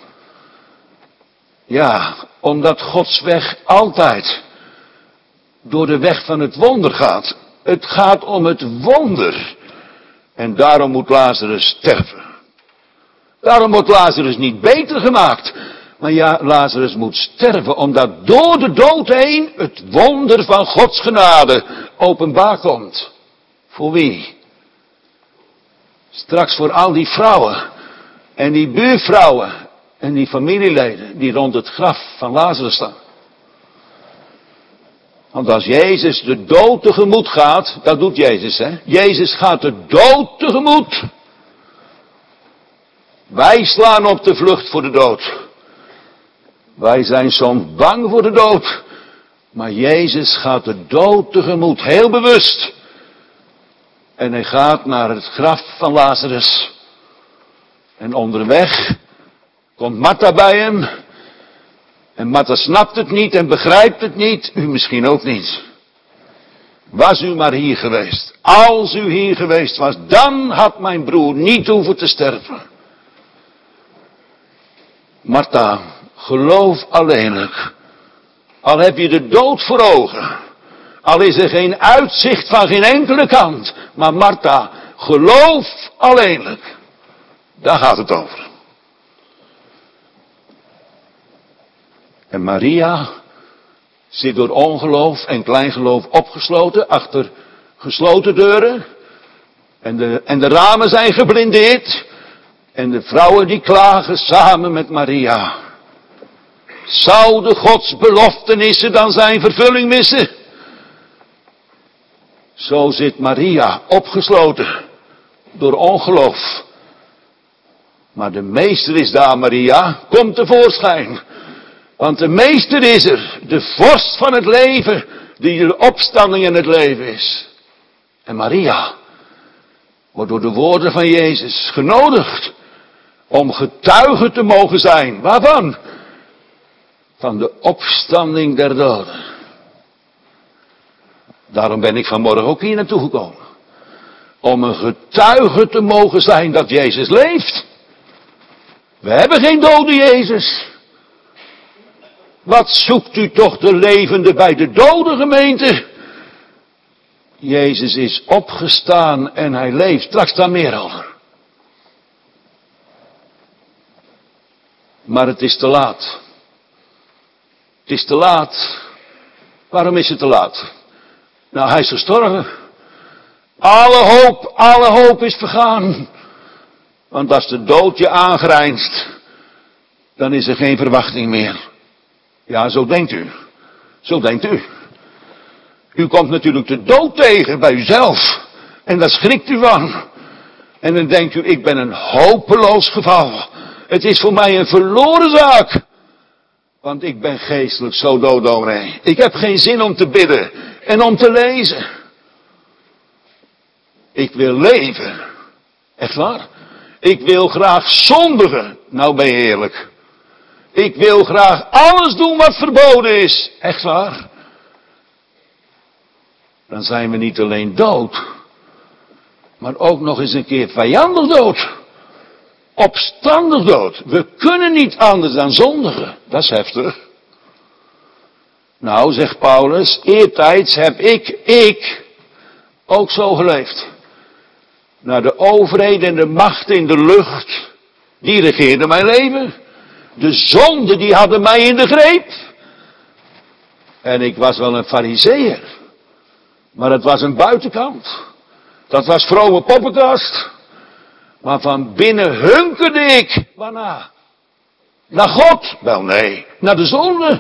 Ja, omdat Gods weg altijd door de weg van het wonder gaat. Het gaat om het wonder. En daarom moet Lazarus sterven. Daarom wordt Lazarus niet beter gemaakt. Maar ja, Lazarus moet sterven, omdat door de dood heen het wonder van Gods genade openbaar komt. Voor wie? Straks voor al die vrouwen en die buurvrouwen en die familieleden die rond het graf van Lazarus staan. Want als Jezus de dood tegemoet gaat, dat doet Jezus, hè? Jezus gaat de dood tegemoet. Wij slaan op de vlucht voor de dood. Wij zijn soms bang voor de dood. Maar Jezus gaat de dood tegemoet, heel bewust. En hij gaat naar het graf van Lazarus. En onderweg komt Martha bij hem. En Martha snapt het niet en begrijpt het niet. U misschien ook niet. Was u maar hier geweest. Als u hier geweest was, dan had mijn broer niet hoeven te sterven. Martha, geloof alleenlijk. Al heb je de dood voor ogen. Al is er geen uitzicht van geen enkele kant. Maar Martha, geloof alleenlijk. Daar gaat het over. En Maria zit door ongeloof en kleingeloof opgesloten achter gesloten deuren. En de ramen zijn geblindeerd. En de vrouwen die klagen samen met Maria. Zouden Gods beloftenissen dan zijn vervulling missen? Zo zit Maria opgesloten door ongeloof. Maar de meester is daar, Maria. Kom tevoorschijn. Want de meester is er. De vorst van het leven. Die de opstanding en het leven is. En Maria wordt door de woorden van Jezus genodigd. Om getuige te mogen zijn. Waarvan? Van de opstanding der doden. Daarom ben ik vanmorgen ook hier naartoe gekomen. Om een getuige te mogen zijn dat Jezus leeft. We hebben geen dode Jezus. Wat zoekt u toch de levende bij de dode gemeente? Jezus is opgestaan en hij leeft. Straks daar meer over. Maar het is te laat. Het is te laat. Waarom is het te laat? Nou, hij is gestorven. Alle hoop is vergaan. Want als de dood je aangrijnst, dan is er geen verwachting meer. Ja, zo denkt u. Zo denkt u. U komt natuurlijk de dood tegen bij uzelf. En daar schrikt u van. En dan denkt u, ik ben een hopeloos geval. Het is voor mij een verloren zaak. Want ik ben geestelijk zo dooddoorheen. Ik heb geen zin om te bidden en om te lezen. Ik wil leven. Echt waar? Ik wil graag zondigen. Nou ben je eerlijk. Ik wil graag alles doen wat verboden is. Echt waar? Dan zijn we niet alleen dood. Maar ook nog eens een keer vijandig dood. Opstandig dood. We kunnen niet anders dan zondigen. Dat is heftig. Nou, zegt Paulus, eertijds heb ik ook zo geleefd. Nou, de overheden en de machten in de lucht, die regeerden mijn leven. De zonden, die hadden mij in de greep. En ik was wel een farizeeër. Maar het was een buitenkant. Dat was vrome poppenkast. Maar van binnen hunkerde ik. Waarna? Naar God? Wel nee, naar de zonde.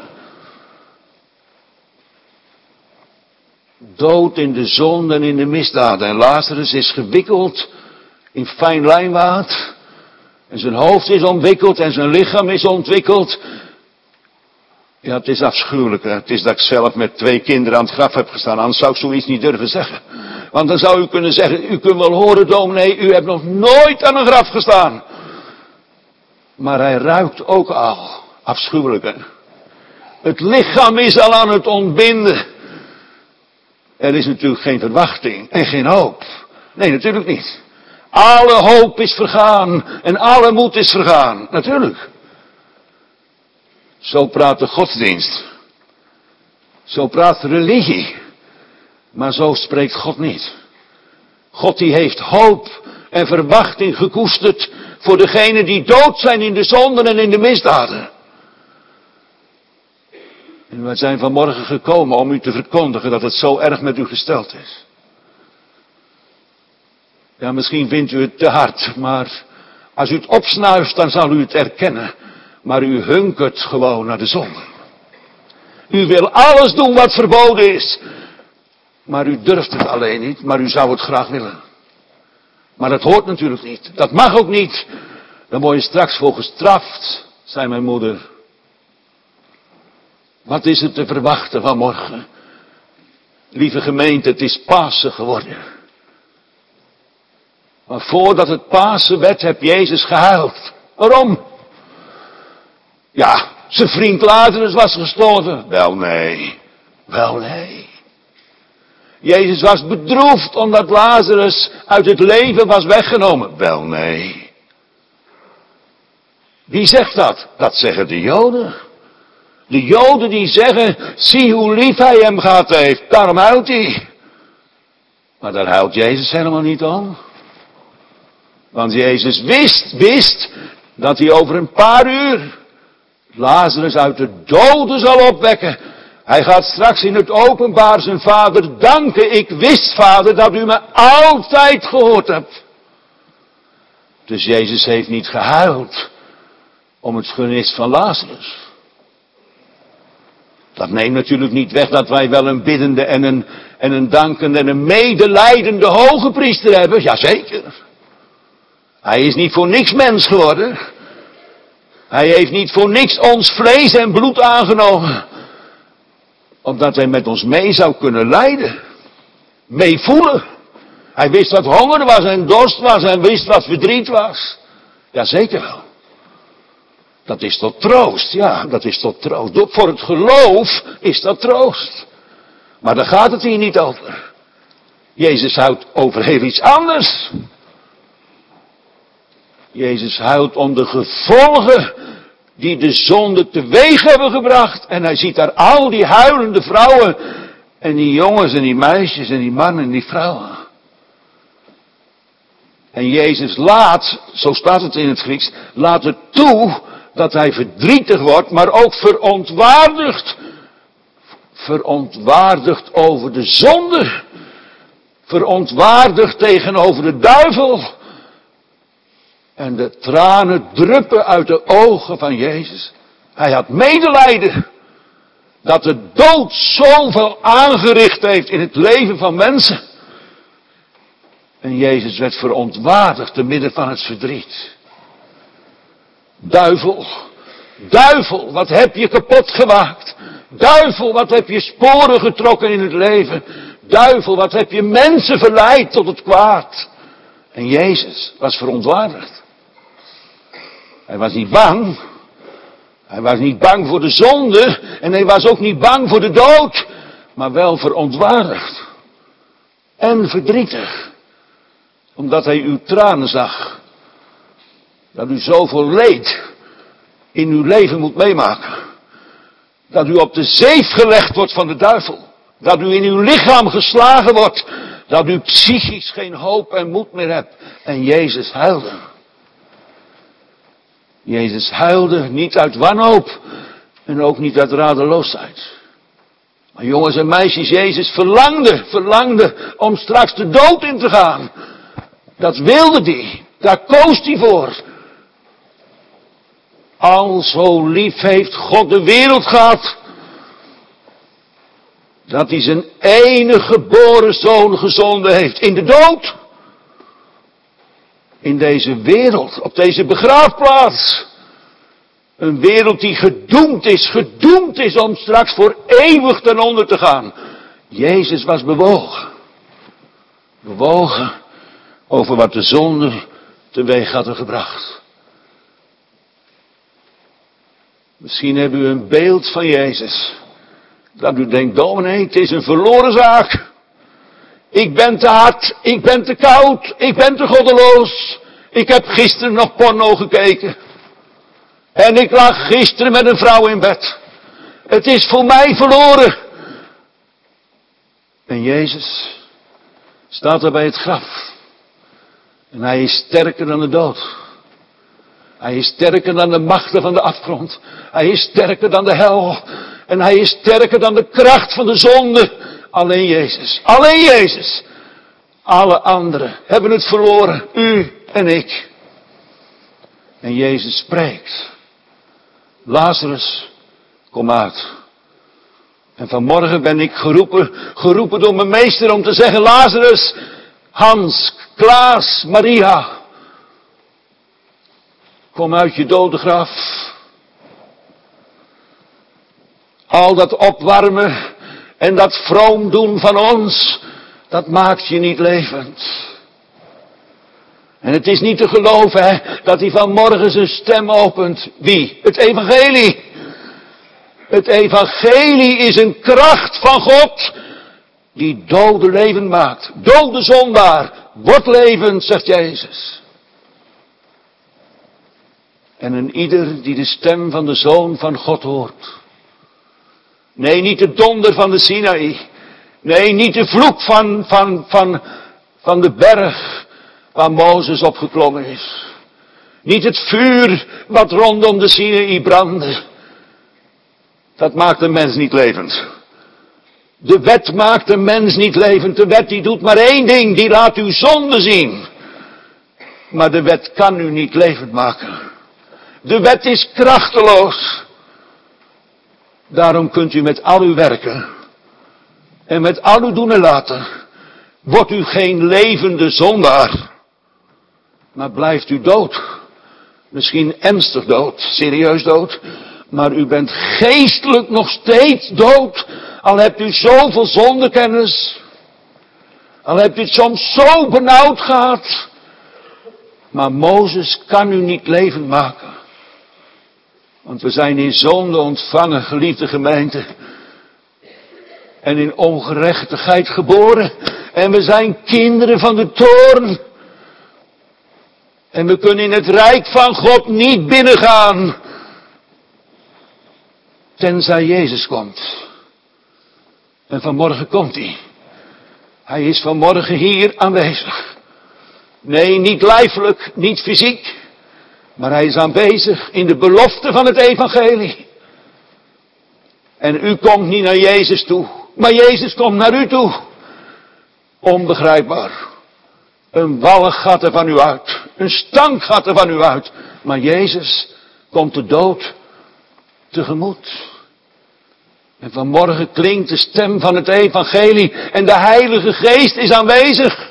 Dood in de zonde en in de misdaden. En Lazarus is gewikkeld in fijn lijnwaad. En zijn hoofd is ontwikkeld en zijn lichaam is ontwikkeld. Ja, het is afschuwelijk. Hè? Het is dat ik zelf met 2 kinderen aan het graf heb gestaan. Anders zou ik zoiets niet durven zeggen. Want dan zou u kunnen zeggen, u kunt wel horen, dominee, u hebt nog nooit aan een graf gestaan. Maar hij ruikt ook al. Afschuwelijk, hè. Het lichaam is al aan het ontbinden. Er is natuurlijk geen verwachting en geen hoop. Nee, natuurlijk niet. Alle hoop is vergaan en alle moed is vergaan. Natuurlijk. Zo praat de godsdienst. Zo praat de religie. Maar zo spreekt God niet. God die heeft hoop en verwachting gekoesterd voor degenen die dood zijn in de zonden en in de misdaden. En wij zijn vanmorgen gekomen om u te verkondigen dat het zo erg met u gesteld is. Ja, misschien vindt u het te hard, maar als u het opsnuift, dan zal u het erkennen. Maar u hunkert gewoon naar de zonde. U wil alles doen wat verboden is. Maar u durft het alleen niet, maar u zou het graag willen. Maar dat hoort natuurlijk niet. Dat mag ook niet. Dan word je straks voor gestraft, zei mijn moeder. Wat is er te verwachten vanmorgen? Lieve gemeente, het is Pasen geworden. Maar voordat het Pasen werd, heb Jezus gehuild. Waarom? Ja, zijn vriend Lazarus was gestorven. Wel nee. Jezus was bedroefd omdat Lazarus uit het leven was weggenomen. Wel nee. Wie zegt dat? Dat zeggen de Joden. De Joden die zeggen, zie hoe lief hij hem gehad heeft, daarom huilt hij. Maar daar huilt Jezus helemaal niet om. Want Jezus wist dat hij over een paar uur Lazarus uit de doden zal opwekken. Hij gaat straks in het openbaar zijn vader danken. Ik wist, vader, dat u me altijd gehoord hebt. Dus Jezus heeft niet gehuild om het genis van Lazarus. Dat neemt natuurlijk niet weg dat wij wel een biddende en een dankende en een medelijdende hoge priester hebben. Jazeker. Hij is niet voor niks mens geworden. Hij heeft niet voor niks ons vlees en bloed aangenomen. Omdat hij met ons mee zou kunnen lijden. Meevoelen. Hij wist wat honger was en dorst was en wist wat verdriet was. Jazeker wel. Dat is tot troost, ja, dat is tot troost. Voor het geloof is dat troost. Maar daar gaat het hier niet over. Jezus houdt over heel iets anders. Jezus huilt om de gevolgen die de zonde teweeg hebben gebracht. En hij ziet daar al die huilende vrouwen. En die jongens en die meisjes en die mannen en die vrouwen. En Jezus laat, zo staat het in het Grieks, laat het toe dat hij verdrietig wordt, maar ook verontwaardigd. Verontwaardigd over de zonde. Verontwaardigd tegenover de duivel. En de tranen druppen uit de ogen van Jezus. Hij had medelijden. Dat de dood zoveel aangericht heeft in het leven van mensen. En Jezus werd verontwaardigd te midden van het verdriet. Duivel, wat heb je kapot gemaakt? Duivel, wat heb je sporen getrokken in het leven? Duivel, wat heb je mensen verleid tot het kwaad? En Jezus was verontwaardigd. Hij was niet bang. Hij was niet bang voor de zonde. En hij was ook niet bang voor de dood. Maar wel verontwaardigd. En verdrietig. Omdat hij uw tranen zag. Dat u zoveel leed in uw leven moet meemaken. Dat u op de zeef gelegd wordt van de duivel. Dat u in uw lichaam geslagen wordt. Dat u psychisch geen hoop en moed meer hebt. En Jezus huilde. Jezus huilde niet uit wanhoop. En ook niet uit radeloosheid. Maar jongens en meisjes, Jezus verlangde om straks de dood in te gaan. Dat wilde hij. Daar koos hij voor. Al zo lief heeft God de wereld gehad. Dat hij zijn enige geboren zoon gezonden heeft in de dood. In deze wereld, op deze begraafplaats. Een wereld die gedoemd is om straks voor eeuwig ten onder te gaan. Jezus was bewogen. Bewogen over wat de zonde teweeg hadden gebracht. Misschien hebben u een beeld van Jezus. Dat u denkt, dominee, het is een verloren zaak. Ik ben te hard, ik ben te koud, ik ben te goddeloos. Ik heb gisteren nog porno gekeken. En ik lag gisteren met een vrouw in bed. Het is voor mij verloren. En Jezus staat er bij het graf. En hij is sterker dan de dood. Hij is sterker dan de machten van de afgrond. Hij is sterker dan de hel. En hij is sterker dan de kracht van de zonde. Alleen Jezus. Alleen Jezus. Alle anderen hebben het verloren. U en ik. En Jezus spreekt. Lazarus, kom uit. En vanmorgen ben ik geroepen door mijn meester om te zeggen, Lazarus, Hans, Klaas, Maria. Kom uit je dode graf. Al dat opwarmen en dat vroom doen van ons, dat maakt je niet levend. En het is niet te geloven, hè, dat hij vanmorgen zijn stem opent. Wie? Het evangelie. Het evangelie is een kracht van God die dode levend maakt. Dode zondaar, wordt levend, zegt Jezus. En een ieder die de stem van de Zoon van God hoort. Nee, niet de donder van de Sinaï. Nee, niet de vloek van de berg waar Mozes opgeklommen is. Niet het vuur wat rondom de Sinaï brandde. Dat maakt een mens niet levend. De wet maakt een mens niet levend. De wet die doet maar één ding, die laat uw zonde zien. Maar de wet kan u niet levend maken. De wet is krachteloos. Daarom kunt u met al uw werken en met al uw doen en laten, wordt u geen levende zondaar, maar blijft u dood. Misschien ernstig dood, serieus dood, maar u bent geestelijk nog steeds dood, al hebt u zoveel zondekennis, al hebt u het soms zo benauwd gehad, maar Mozes kan u niet levend maken. Want we zijn in zonde ontvangen, geliefde gemeente. En in ongerechtigheid geboren. En we zijn kinderen van de toorn. En we kunnen in het rijk van God niet binnengaan. Tenzij Jezus komt. En vanmorgen komt hij. Hij is vanmorgen hier aanwezig. Nee, niet lijfelijk, niet fysiek. Maar hij is aanwezig in de belofte van het evangelie. En u komt niet naar Jezus toe. Maar Jezus komt naar u toe. Onbegrijpbaar. Een walg gaat er van u uit. Een stank gaat er van u uit. Maar Jezus komt de dood tegemoet. En vanmorgen klinkt de stem van het evangelie. En de Heilige Geest is aanwezig.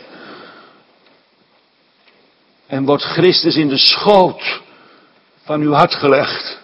En wordt Christus in de schoot van uw hart gelegd.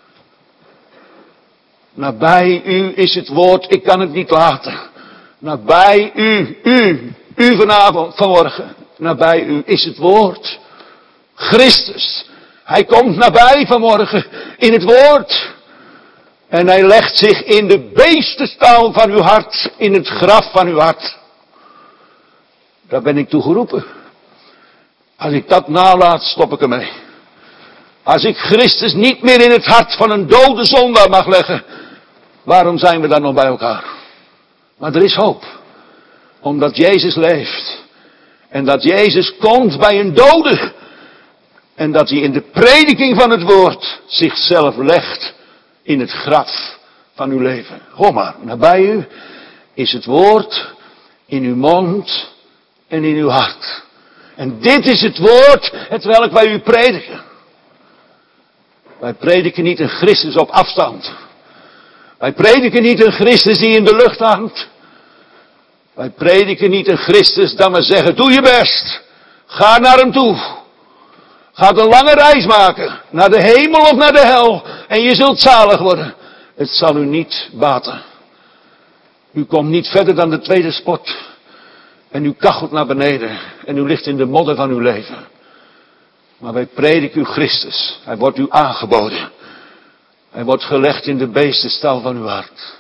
Nabij u is het woord, ik kan het niet laten. Nabij u vanmorgen. Nabij u is het woord. Christus. Hij komt nabij vanmorgen in het woord. En hij legt zich in de beestenstal van uw hart, in het graf van uw hart. Daar ben ik toe geroepen. Als ik dat nalaat, stop ik ermee. Als ik Christus niet meer in het hart van een dode zondaar mag leggen, waarom zijn we dan nog bij elkaar? Maar er is hoop. Omdat Jezus leeft. En dat Jezus komt bij een dode. En dat hij in de prediking van het woord zichzelf legt in het graf van uw leven. Hoor maar, nabij u is het woord in uw mond en in uw hart. En dit is het woord hetwelk wij u prediken. Wij prediken niet een Christus op afstand. Wij prediken niet een Christus die in de lucht hangt. Wij prediken niet een Christus dat we zeggen, doe je best. Ga naar hem toe. Ga een lange reis maken. Naar de hemel of naar de hel. En je zult zalig worden. Het zal u niet baten. U komt niet verder dan de tweede spot. En u kachelt naar beneden. En u ligt in de modder van uw leven. Maar wij prediken u Christus. Hij wordt u aangeboden. Hij wordt gelegd in de beestenstal van uw hart.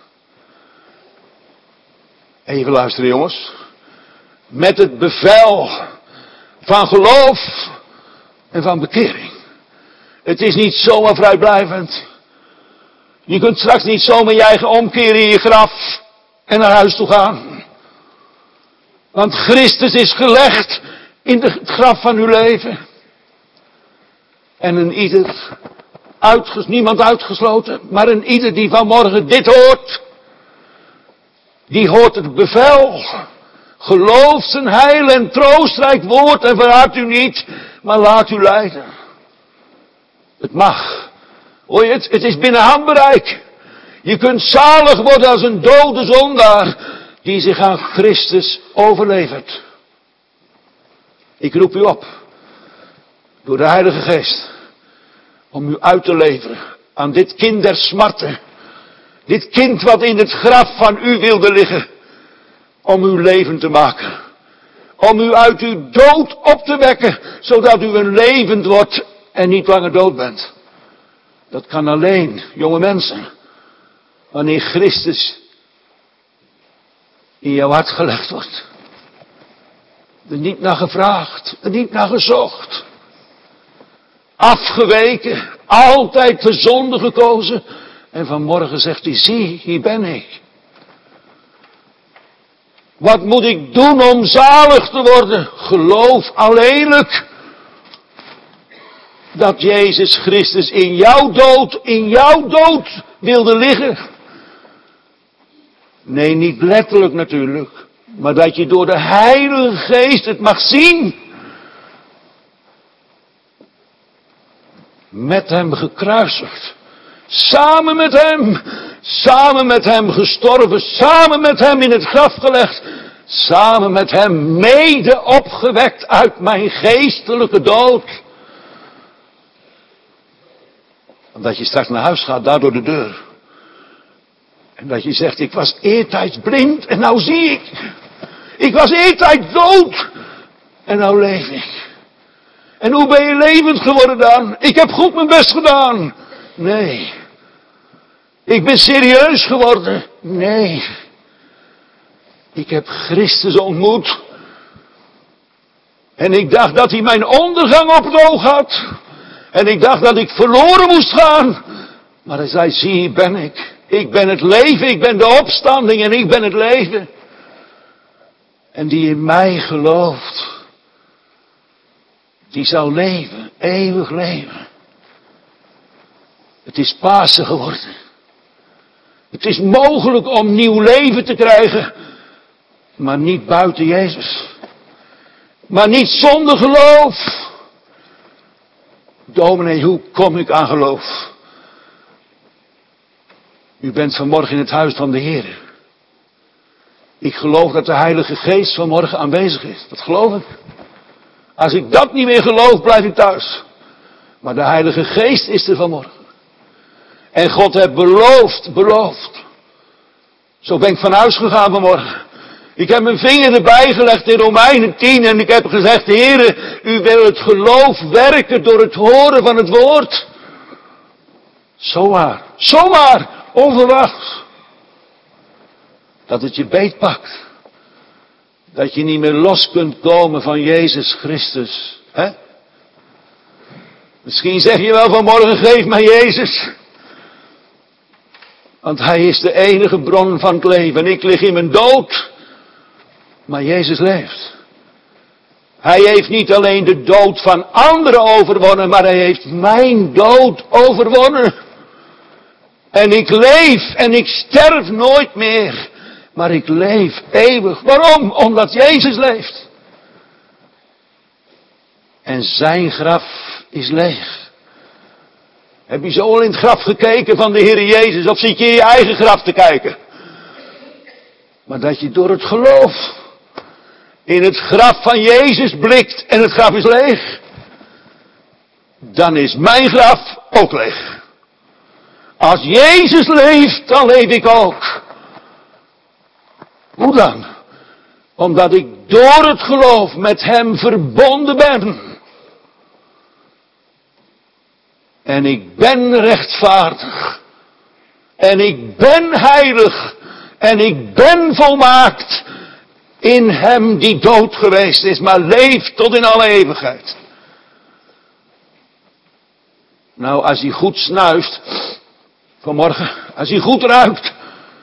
Even luisteren jongens. Met het bevel van geloof en van bekering. Het is niet zomaar vrijblijvend. Je kunt straks niet zomaar je eigen omkeren in je graf en naar huis toe gaan. Want Christus is gelegd in het graf van uw leven. En een ieder, niemand uitgesloten, maar een ieder die vanmorgen dit hoort, die hoort het bevel. Geloof zijn heil en troostrijk woord en verhard u niet, maar laat u leiden. Het mag. Hoor je het? Het is binnen handbereik. Je kunt zalig worden als een dode zondaar die zich aan Christus overlevert. Ik roep u op, door de Heilige Geest, om u uit te leveren aan dit kind der smarten. Dit kind wat in het graf van u wilde liggen. Om u levend te maken. Om u uit uw dood op te wekken. Zodat u een levend wordt en niet langer dood bent. Dat kan alleen, jonge mensen. Wanneer Christus in jouw hart gelegd wordt. Er niet naar gevraagd. Er niet naar gezocht. Afgeweken. Altijd de zonde gekozen. En vanmorgen zegt hij, zie, hier ben ik. Wat moet ik doen om zalig te worden? Geloof alleenlijk. Dat Jezus Christus in jouw dood wilde liggen. Nee, niet letterlijk natuurlijk. Maar dat je door de Heilige Geest het mag zien. Met hem gekruisigd. Samen met hem gestorven, samen met hem in het graf gelegd, samen met hem mede opgewekt uit mijn geestelijke dood. Omdat je straks naar huis gaat, daar door de deur. En dat je zegt, ik was eertijds blind en nou zie ik. Ik was eertijds dood en nou leef ik. En hoe ben je levend geworden dan? Ik heb goed mijn best gedaan. Nee. Ik ben serieus geworden. Nee. Ik heb Christus ontmoet. En ik dacht dat hij mijn ondergang op het oog had. En ik dacht dat ik verloren moest gaan. Maar hij zei, zie, hier ben ik. Ik ben het leven, ik ben de opstanding en ik ben het leven. En die in mij gelooft, die zal leven, eeuwig leven. Het is Pasen geworden. Het is mogelijk om nieuw leven te krijgen, maar niet buiten Jezus. Maar niet zonder geloof. Dominee, hoe kom ik aan geloof? U bent vanmorgen in het huis van de Heer. Ik geloof dat de Heilige Geest vanmorgen aanwezig is. Dat geloof ik. Als ik dat niet meer geloof, blijf ik thuis. Maar de Heilige Geest is er vanmorgen. En God heeft beloofd. Zo ben ik van huis gegaan vanmorgen. Ik heb mijn vinger erbij gelegd in Romeinen 10 en ik heb gezegd, Heere, u wil het geloof werken door het horen van het woord. Zomaar, onverwachts. Dat het je beetpakt. Dat je niet meer los kunt komen van Jezus Christus. Hè? Misschien zeg je wel vanmorgen, geef mij Jezus. Want hij is de enige bron van het leven. En ik lig in mijn dood. Maar Jezus leeft. Hij heeft niet alleen de dood van anderen overwonnen, maar hij heeft mijn dood overwonnen. En ik leef en ik sterf nooit meer. Maar ik leef eeuwig. Waarom? Omdat Jezus leeft. En zijn graf is leeg. Heb je zo al in het graf gekeken van de Heer Jezus? Of zit je in je eigen graf te kijken? Maar dat je door het geloof in het graf van Jezus blikt en het graf is leeg. Dan is mijn graf ook leeg. Als Jezus leeft, dan leef ik ook. Hoe dan? Omdat ik door het geloof met hem verbonden ben. En ik ben rechtvaardig. En ik ben heilig. En ik ben volmaakt. In hem die dood geweest is, maar leeft tot in alle eeuwigheid. Nou, als hij goed snuift, vanmorgen, als hij goed ruikt,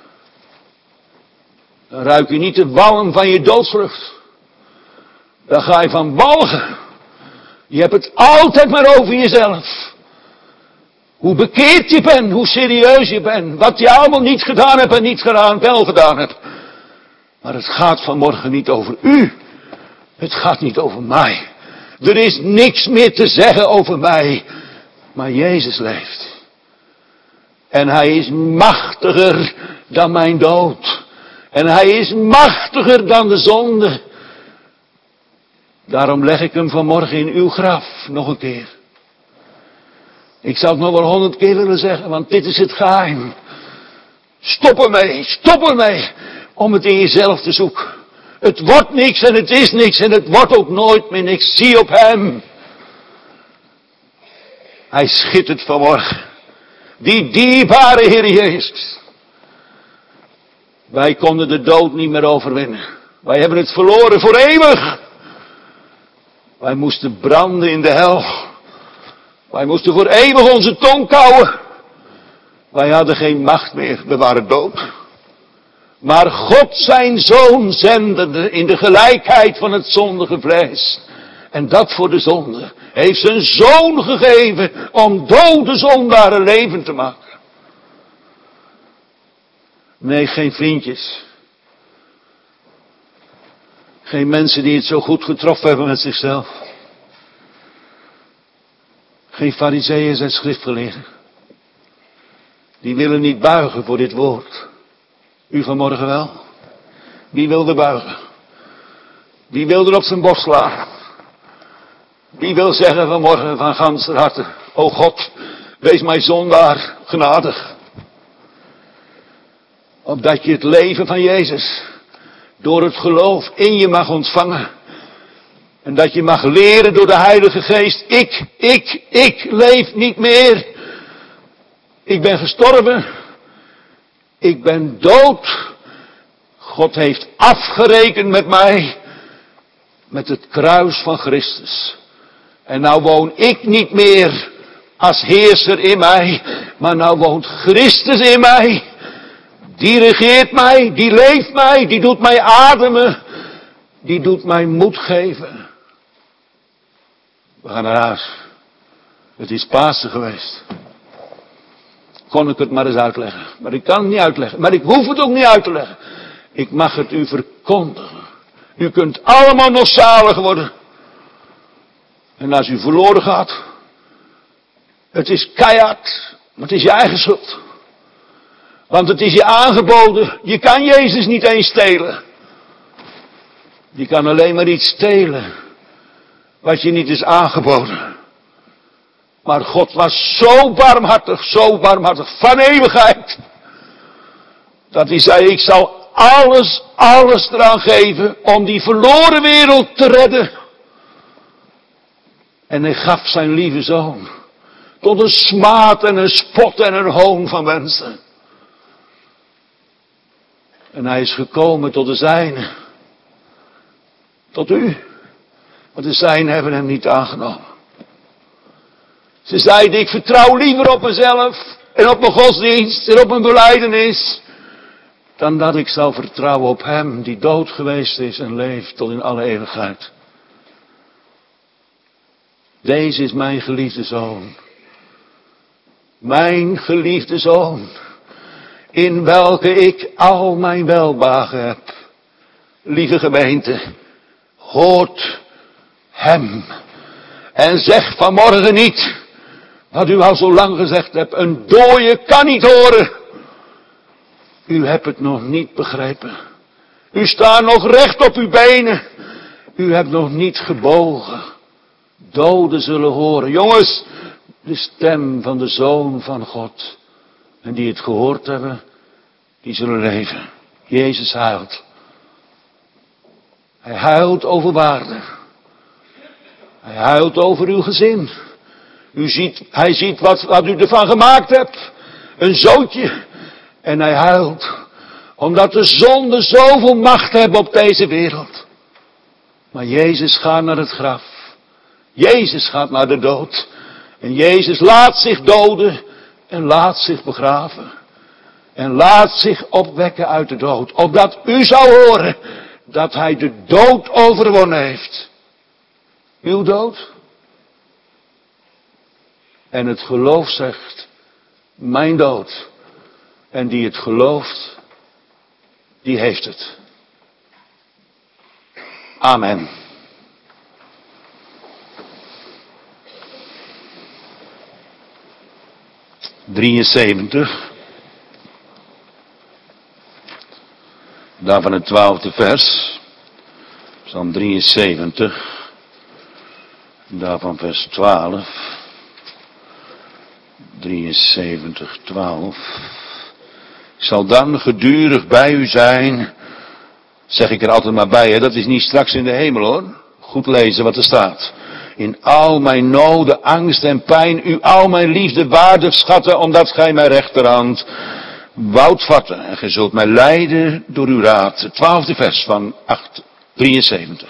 dan ruik je niet de walm van je doodsvrucht. Dan ga je van walgen. Je hebt het altijd maar over jezelf. Hoe bekeerd je bent, hoe serieus je bent. Wat je allemaal niet gedaan hebt en niet wel gedaan hebt. Maar het gaat vanmorgen niet over u. Het gaat niet over mij. Er is niks meer te zeggen over mij. Maar Jezus leeft. En hij is machtiger dan mijn dood. En hij is machtiger dan de zonde. Daarom leg ik hem vanmorgen in uw graf. Nog een keer. Ik zou het nog wel 100 keer willen zeggen. Want dit is het geheim. Stop ermee om het in jezelf te zoeken. Het wordt niks en het is niks en het wordt ook nooit meer niks. Zie op hem. Hij schittert vanmorgen. Die dierbare Heer Jezus. Wij konden de dood niet meer overwinnen. Wij hebben het verloren voor eeuwig. Wij moesten branden in de hel. Wij moesten voor eeuwig onze tong kauwen. Wij hadden geen macht meer, we waren dood. Maar God zijn Zoon zendende in de gelijkheid van het zondige vlees. En dat voor de zonde. Heeft zijn Zoon gegeven om dode zondaren levend te maken. Nee, geen vriendjes. Geen mensen die het zo goed getroffen hebben met zichzelf. Geen farizeeërs en schriftgeleerden. Die willen niet buigen voor dit woord. U vanmorgen wel? Wie wilde buigen? Wie wil er op zijn borst slaan? Wie wil zeggen vanmorgen van ganser harte: O God, wees mij zondaar genadig. Opdat je het leven van Jezus door het geloof in je mag ontvangen. En dat je mag leren door de Heilige Geest. Ik leef niet meer. Ik ben gestorven. Ik ben dood. God heeft afgerekend met mij. Met het kruis van Christus. En nou woon ik niet meer als heerser in mij. Maar nou woont Christus in mij. Die regeert mij, die leeft mij, die doet mij ademen. Die doet mij moed geven. We gaan naar huis. Het is Pasen geweest. Kon ik het maar eens uitleggen. Maar ik kan het niet uitleggen. Maar ik hoef het ook niet uit te leggen. Ik mag het u verkondigen. U kunt allemaal nog zalig worden. En als u verloren gaat. Het is keihard. Maar het is je eigen schuld. Want het is je aangeboden. Je kan Jezus niet eens stelen. Je kan alleen maar iets stelen. Wat je niet is aangeboden. Maar God was zo barmhartig van eeuwigheid. Dat hij zei: ik zal alles eraan geven om die verloren wereld te redden. En hij gaf zijn lieve zoon. Tot een smaad en een spot en een hoon van mensen. En hij is gekomen tot de zijnen. Tot u. Want de zijnen hebben hem niet aangenomen. Ze zeiden: ik vertrouw liever op mezelf. En op mijn godsdienst. En op mijn belijdenis. Dan dat ik zal vertrouwen op hem die dood geweest is en leeft tot in alle eeuwigheid. Deze is mijn geliefde zoon. Mijn geliefde zoon. In welke ik al mijn welbehagen heb. Lieve gemeente. Hoort hem. En zeg vanmorgen niet. Wat u al zo lang gezegd hebt. Een dooie kan niet horen. U hebt het nog niet begrepen. U staat nog recht op uw benen. U hebt nog niet gebogen. Doden zullen horen. Jongens, de stem van de Zoon van God. En die het gehoord hebben, die zullen leven. Jezus huilt. Hij huilt over waarde. Hij huilt over uw gezin. Hij ziet wat u ervan gemaakt hebt. Een zootje. En hij huilt. Omdat de zonden zoveel macht hebben op deze wereld. Maar Jezus gaat naar het graf. Jezus gaat naar de dood. En Jezus laat zich doden. En laat zich begraven. En laat zich opwekken uit de dood. Opdat u zou horen dat hij de dood overwonnen heeft. Uw dood. En het geloof zegt: mijn dood. En die het gelooft, die heeft het. Amen. '73. Daarvan het 12e vers. Psalm 73. Daarvan vers 12. 73, 12. Ik zal dan gedurig bij u zijn. Zeg ik er altijd maar bij, hè? Dat is niet straks in de hemel, hoor. Goed lezen wat er staat. In al mijn noden, angst en pijn, u al mijn liefde waardig schatten, omdat gij mijn rechterhand woudt vatten. En gij zult mij leiden door uw raad. Het 12e vers van 8:73.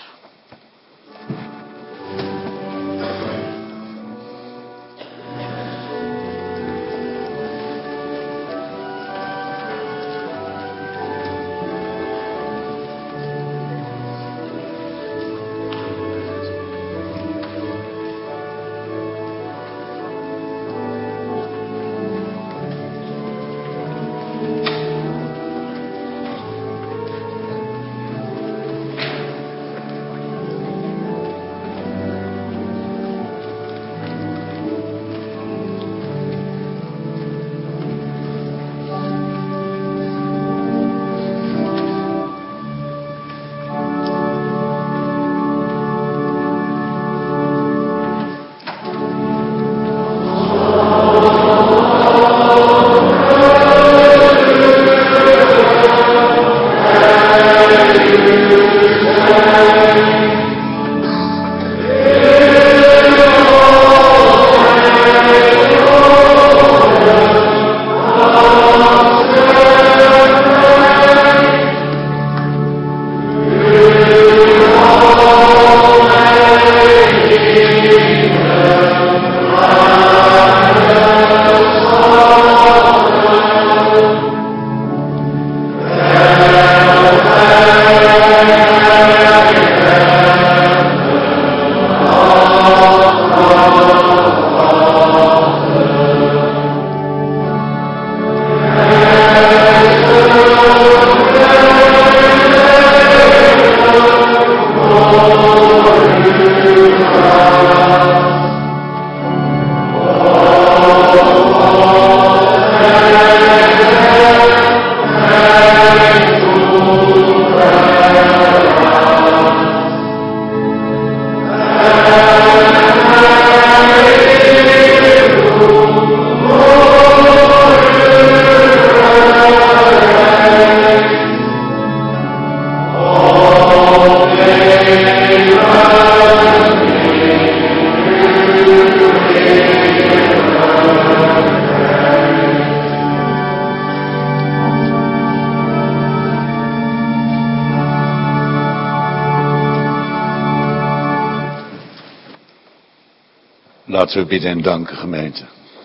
Laten we bidden en danken, gemeente.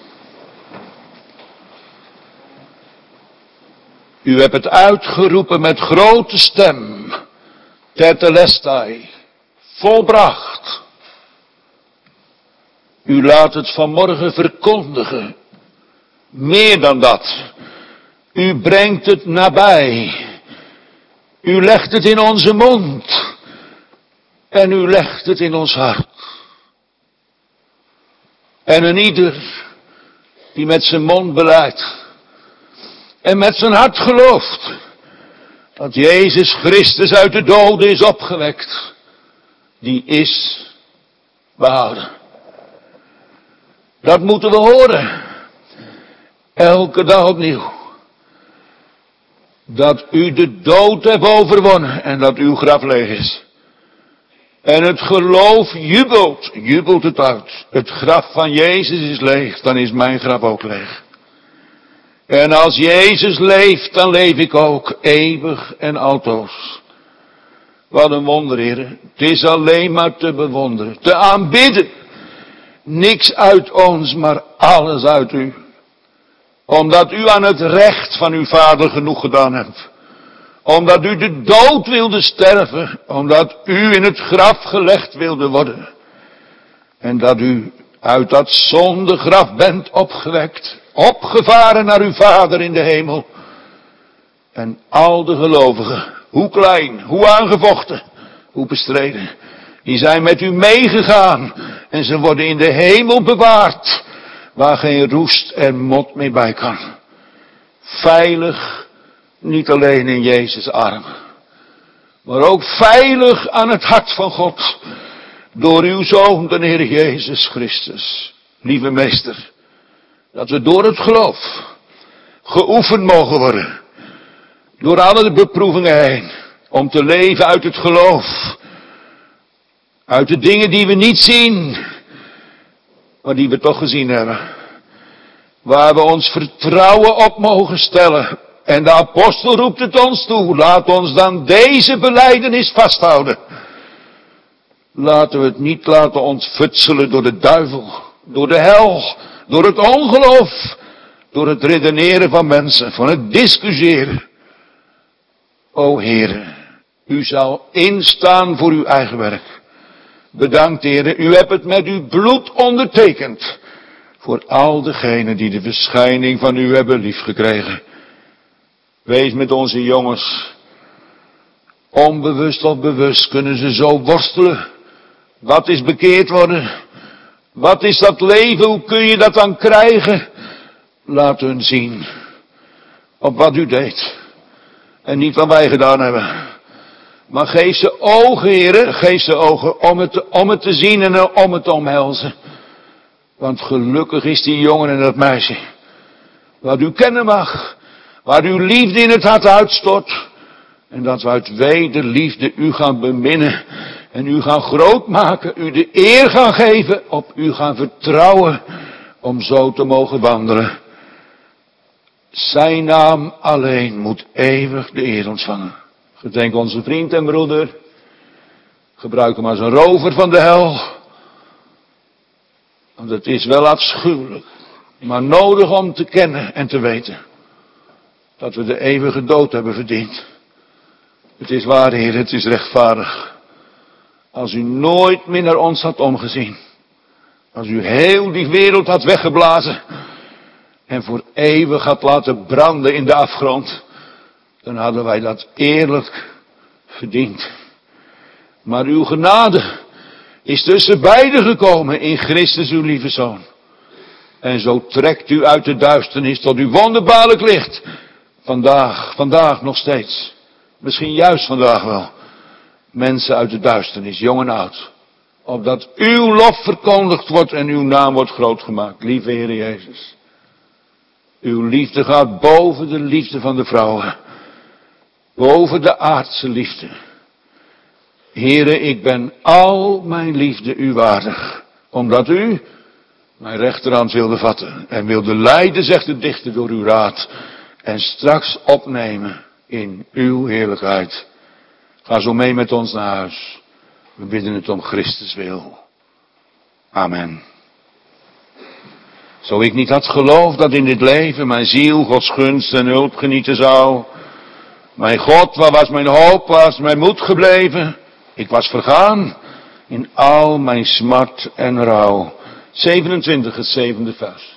U hebt het uitgeroepen met grote stem. Tetelestai. Volbracht. U laat het vanmorgen verkondigen. Meer dan dat. U brengt het nabij. U legt het in onze mond. En u legt het in ons hart. En een ieder die met zijn mond belijdt en met zijn hart gelooft dat Jezus Christus uit de doden is opgewekt, die is behouden. Dat moeten we horen. Elke dag opnieuw. Dat u de dood hebt overwonnen en dat uw graf leeg is. En het geloof jubelt het uit. Het graf van Jezus is leeg, dan is mijn graf ook leeg. En als Jezus leeft, dan leef ik ook, eeuwig en altoos. Wat een wonder, heren. Het is alleen maar te bewonderen, te aanbidden. Niks uit ons, maar alles uit u. Omdat u aan het recht van uw Vader genoeg gedaan hebt. Omdat u de dood wilde sterven. Omdat u in het graf gelegd wilde worden. En dat u uit dat zondegraf bent opgewekt. Opgevaren naar uw Vader in de hemel. En al de gelovigen, hoe klein, hoe aangevochten, hoe bestreden, die zijn met u meegegaan. En ze worden in de hemel bewaard. Waar geen roest en mot meer bij kan. Veilig. Niet alleen in Jezus' armen, maar ook veilig aan het hart van God, door uw Zoon, de Heer Jezus Christus. Lieve meester, dat we door het geloof geoefend mogen worden. Door alle beproevingen heen. Om te leven uit het geloof. Uit de dingen die we niet zien. Maar die we toch gezien hebben. Waar we ons vertrouwen op mogen stellen. En de apostel roept het ons toe. Laat ons dan deze belijdenis vasthouden. Laten we het niet laten ontfutselen door de duivel. Door de hel. Door het ongeloof. Door het redeneren van mensen. Van het discussiëren. O Heere. U zal instaan voor uw eigen werk. Bedankt Heere. U hebt het met uw bloed ondertekend. Voor al degenen die de verschijning van u hebben liefgekregen. Wees met onze jongens. Onbewust of bewust kunnen ze zo worstelen. Wat is bekeerd worden? Wat is dat leven? Hoe kun je dat dan krijgen? Laat hun zien. Op wat u deed. En niet wat wij gedaan hebben. Maar geef ze ogen, Heere. Geef ze ogen om het te zien en om het te omhelzen. Want gelukkig is die jongen en dat meisje. Wat u kennen mag. Waar uw liefde in het hart uitstort. En dat we uit wederliefde u gaan beminnen. En u gaan groot maken. U de eer gaan geven. Op u gaan vertrouwen. Om zo te mogen wandelen. Zijn naam alleen moet eeuwig de eer ontvangen. Gedenk onze vriend en broeder. Gebruik hem als een rover van de hel. Want het is wel afschuwelijk. Maar nodig om te kennen en te weten. Dat we de eeuwige dood hebben verdiend. Het is waar, Heer, het is rechtvaardig. Als u nooit meer naar ons had omgezien. Als u heel die wereld had weggeblazen. En voor eeuwig had laten branden in de afgrond. Dan hadden wij dat eerlijk verdiend. Maar uw genade is tussen beiden gekomen in Christus uw lieve Zoon. En zo trekt u uit de duisternis tot uw wonderbaarlijk licht. Vandaag nog steeds. Misschien juist vandaag wel. Mensen uit de duisternis, jong en oud. Opdat uw lof verkondigd wordt en uw naam wordt groot gemaakt. Lieve Heer Jezus. Uw liefde gaat boven de liefde van de vrouwen. Boven de aardse liefde. Heere, ik ben al mijn liefde u waardig. Omdat u mijn rechterhand wilde vatten. En wilde leiden, zegt de dichter, door uw raad. En straks opnemen in uw heerlijkheid. Ga zo mee met ons naar huis. We bidden het om Christus wil. Amen. Zo ik niet had geloofd dat in dit leven mijn ziel Gods gunst en hulp genieten zou. Mijn God, waar was mijn hoop, waar was mijn moed gebleven? Ik was vergaan in al mijn smart en rouw. 27, het 7e vers.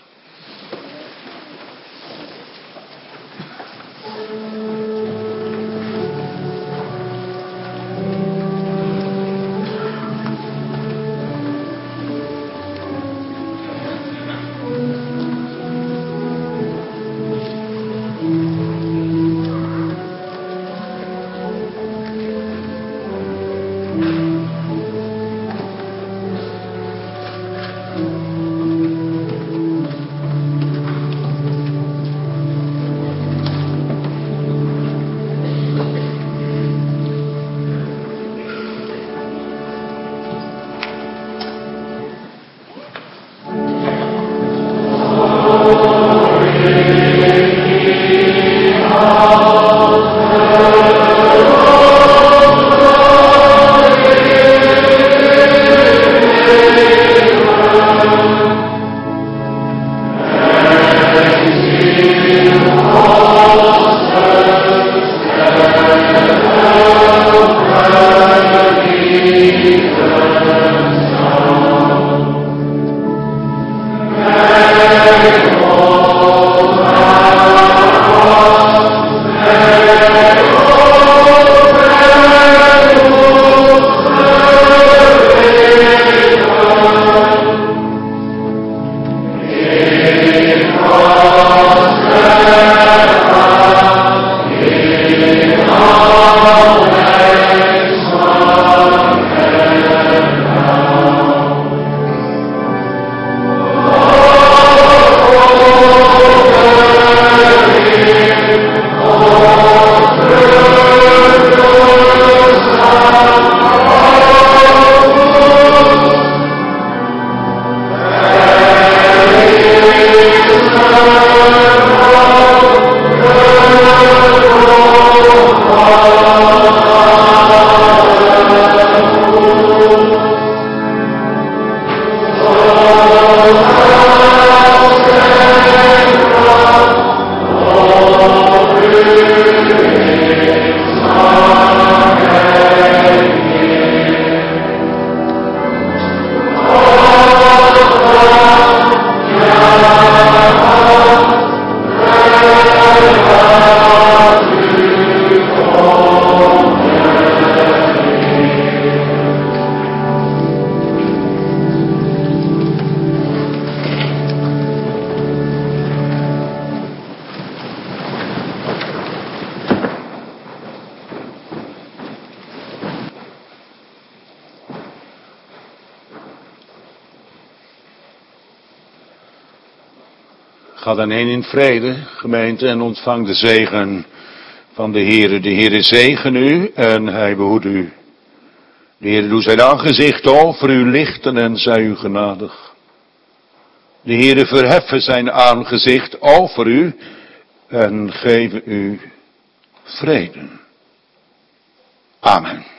Ga dan heen in vrede, gemeente, en ontvang de zegen van de Heere. De Heere zegen u en hij behoedt u. De Heere doet zijn aangezicht over u lichten en zij u genadig. De Heere verheffen zijn aangezicht over u en geven u vrede. Amen.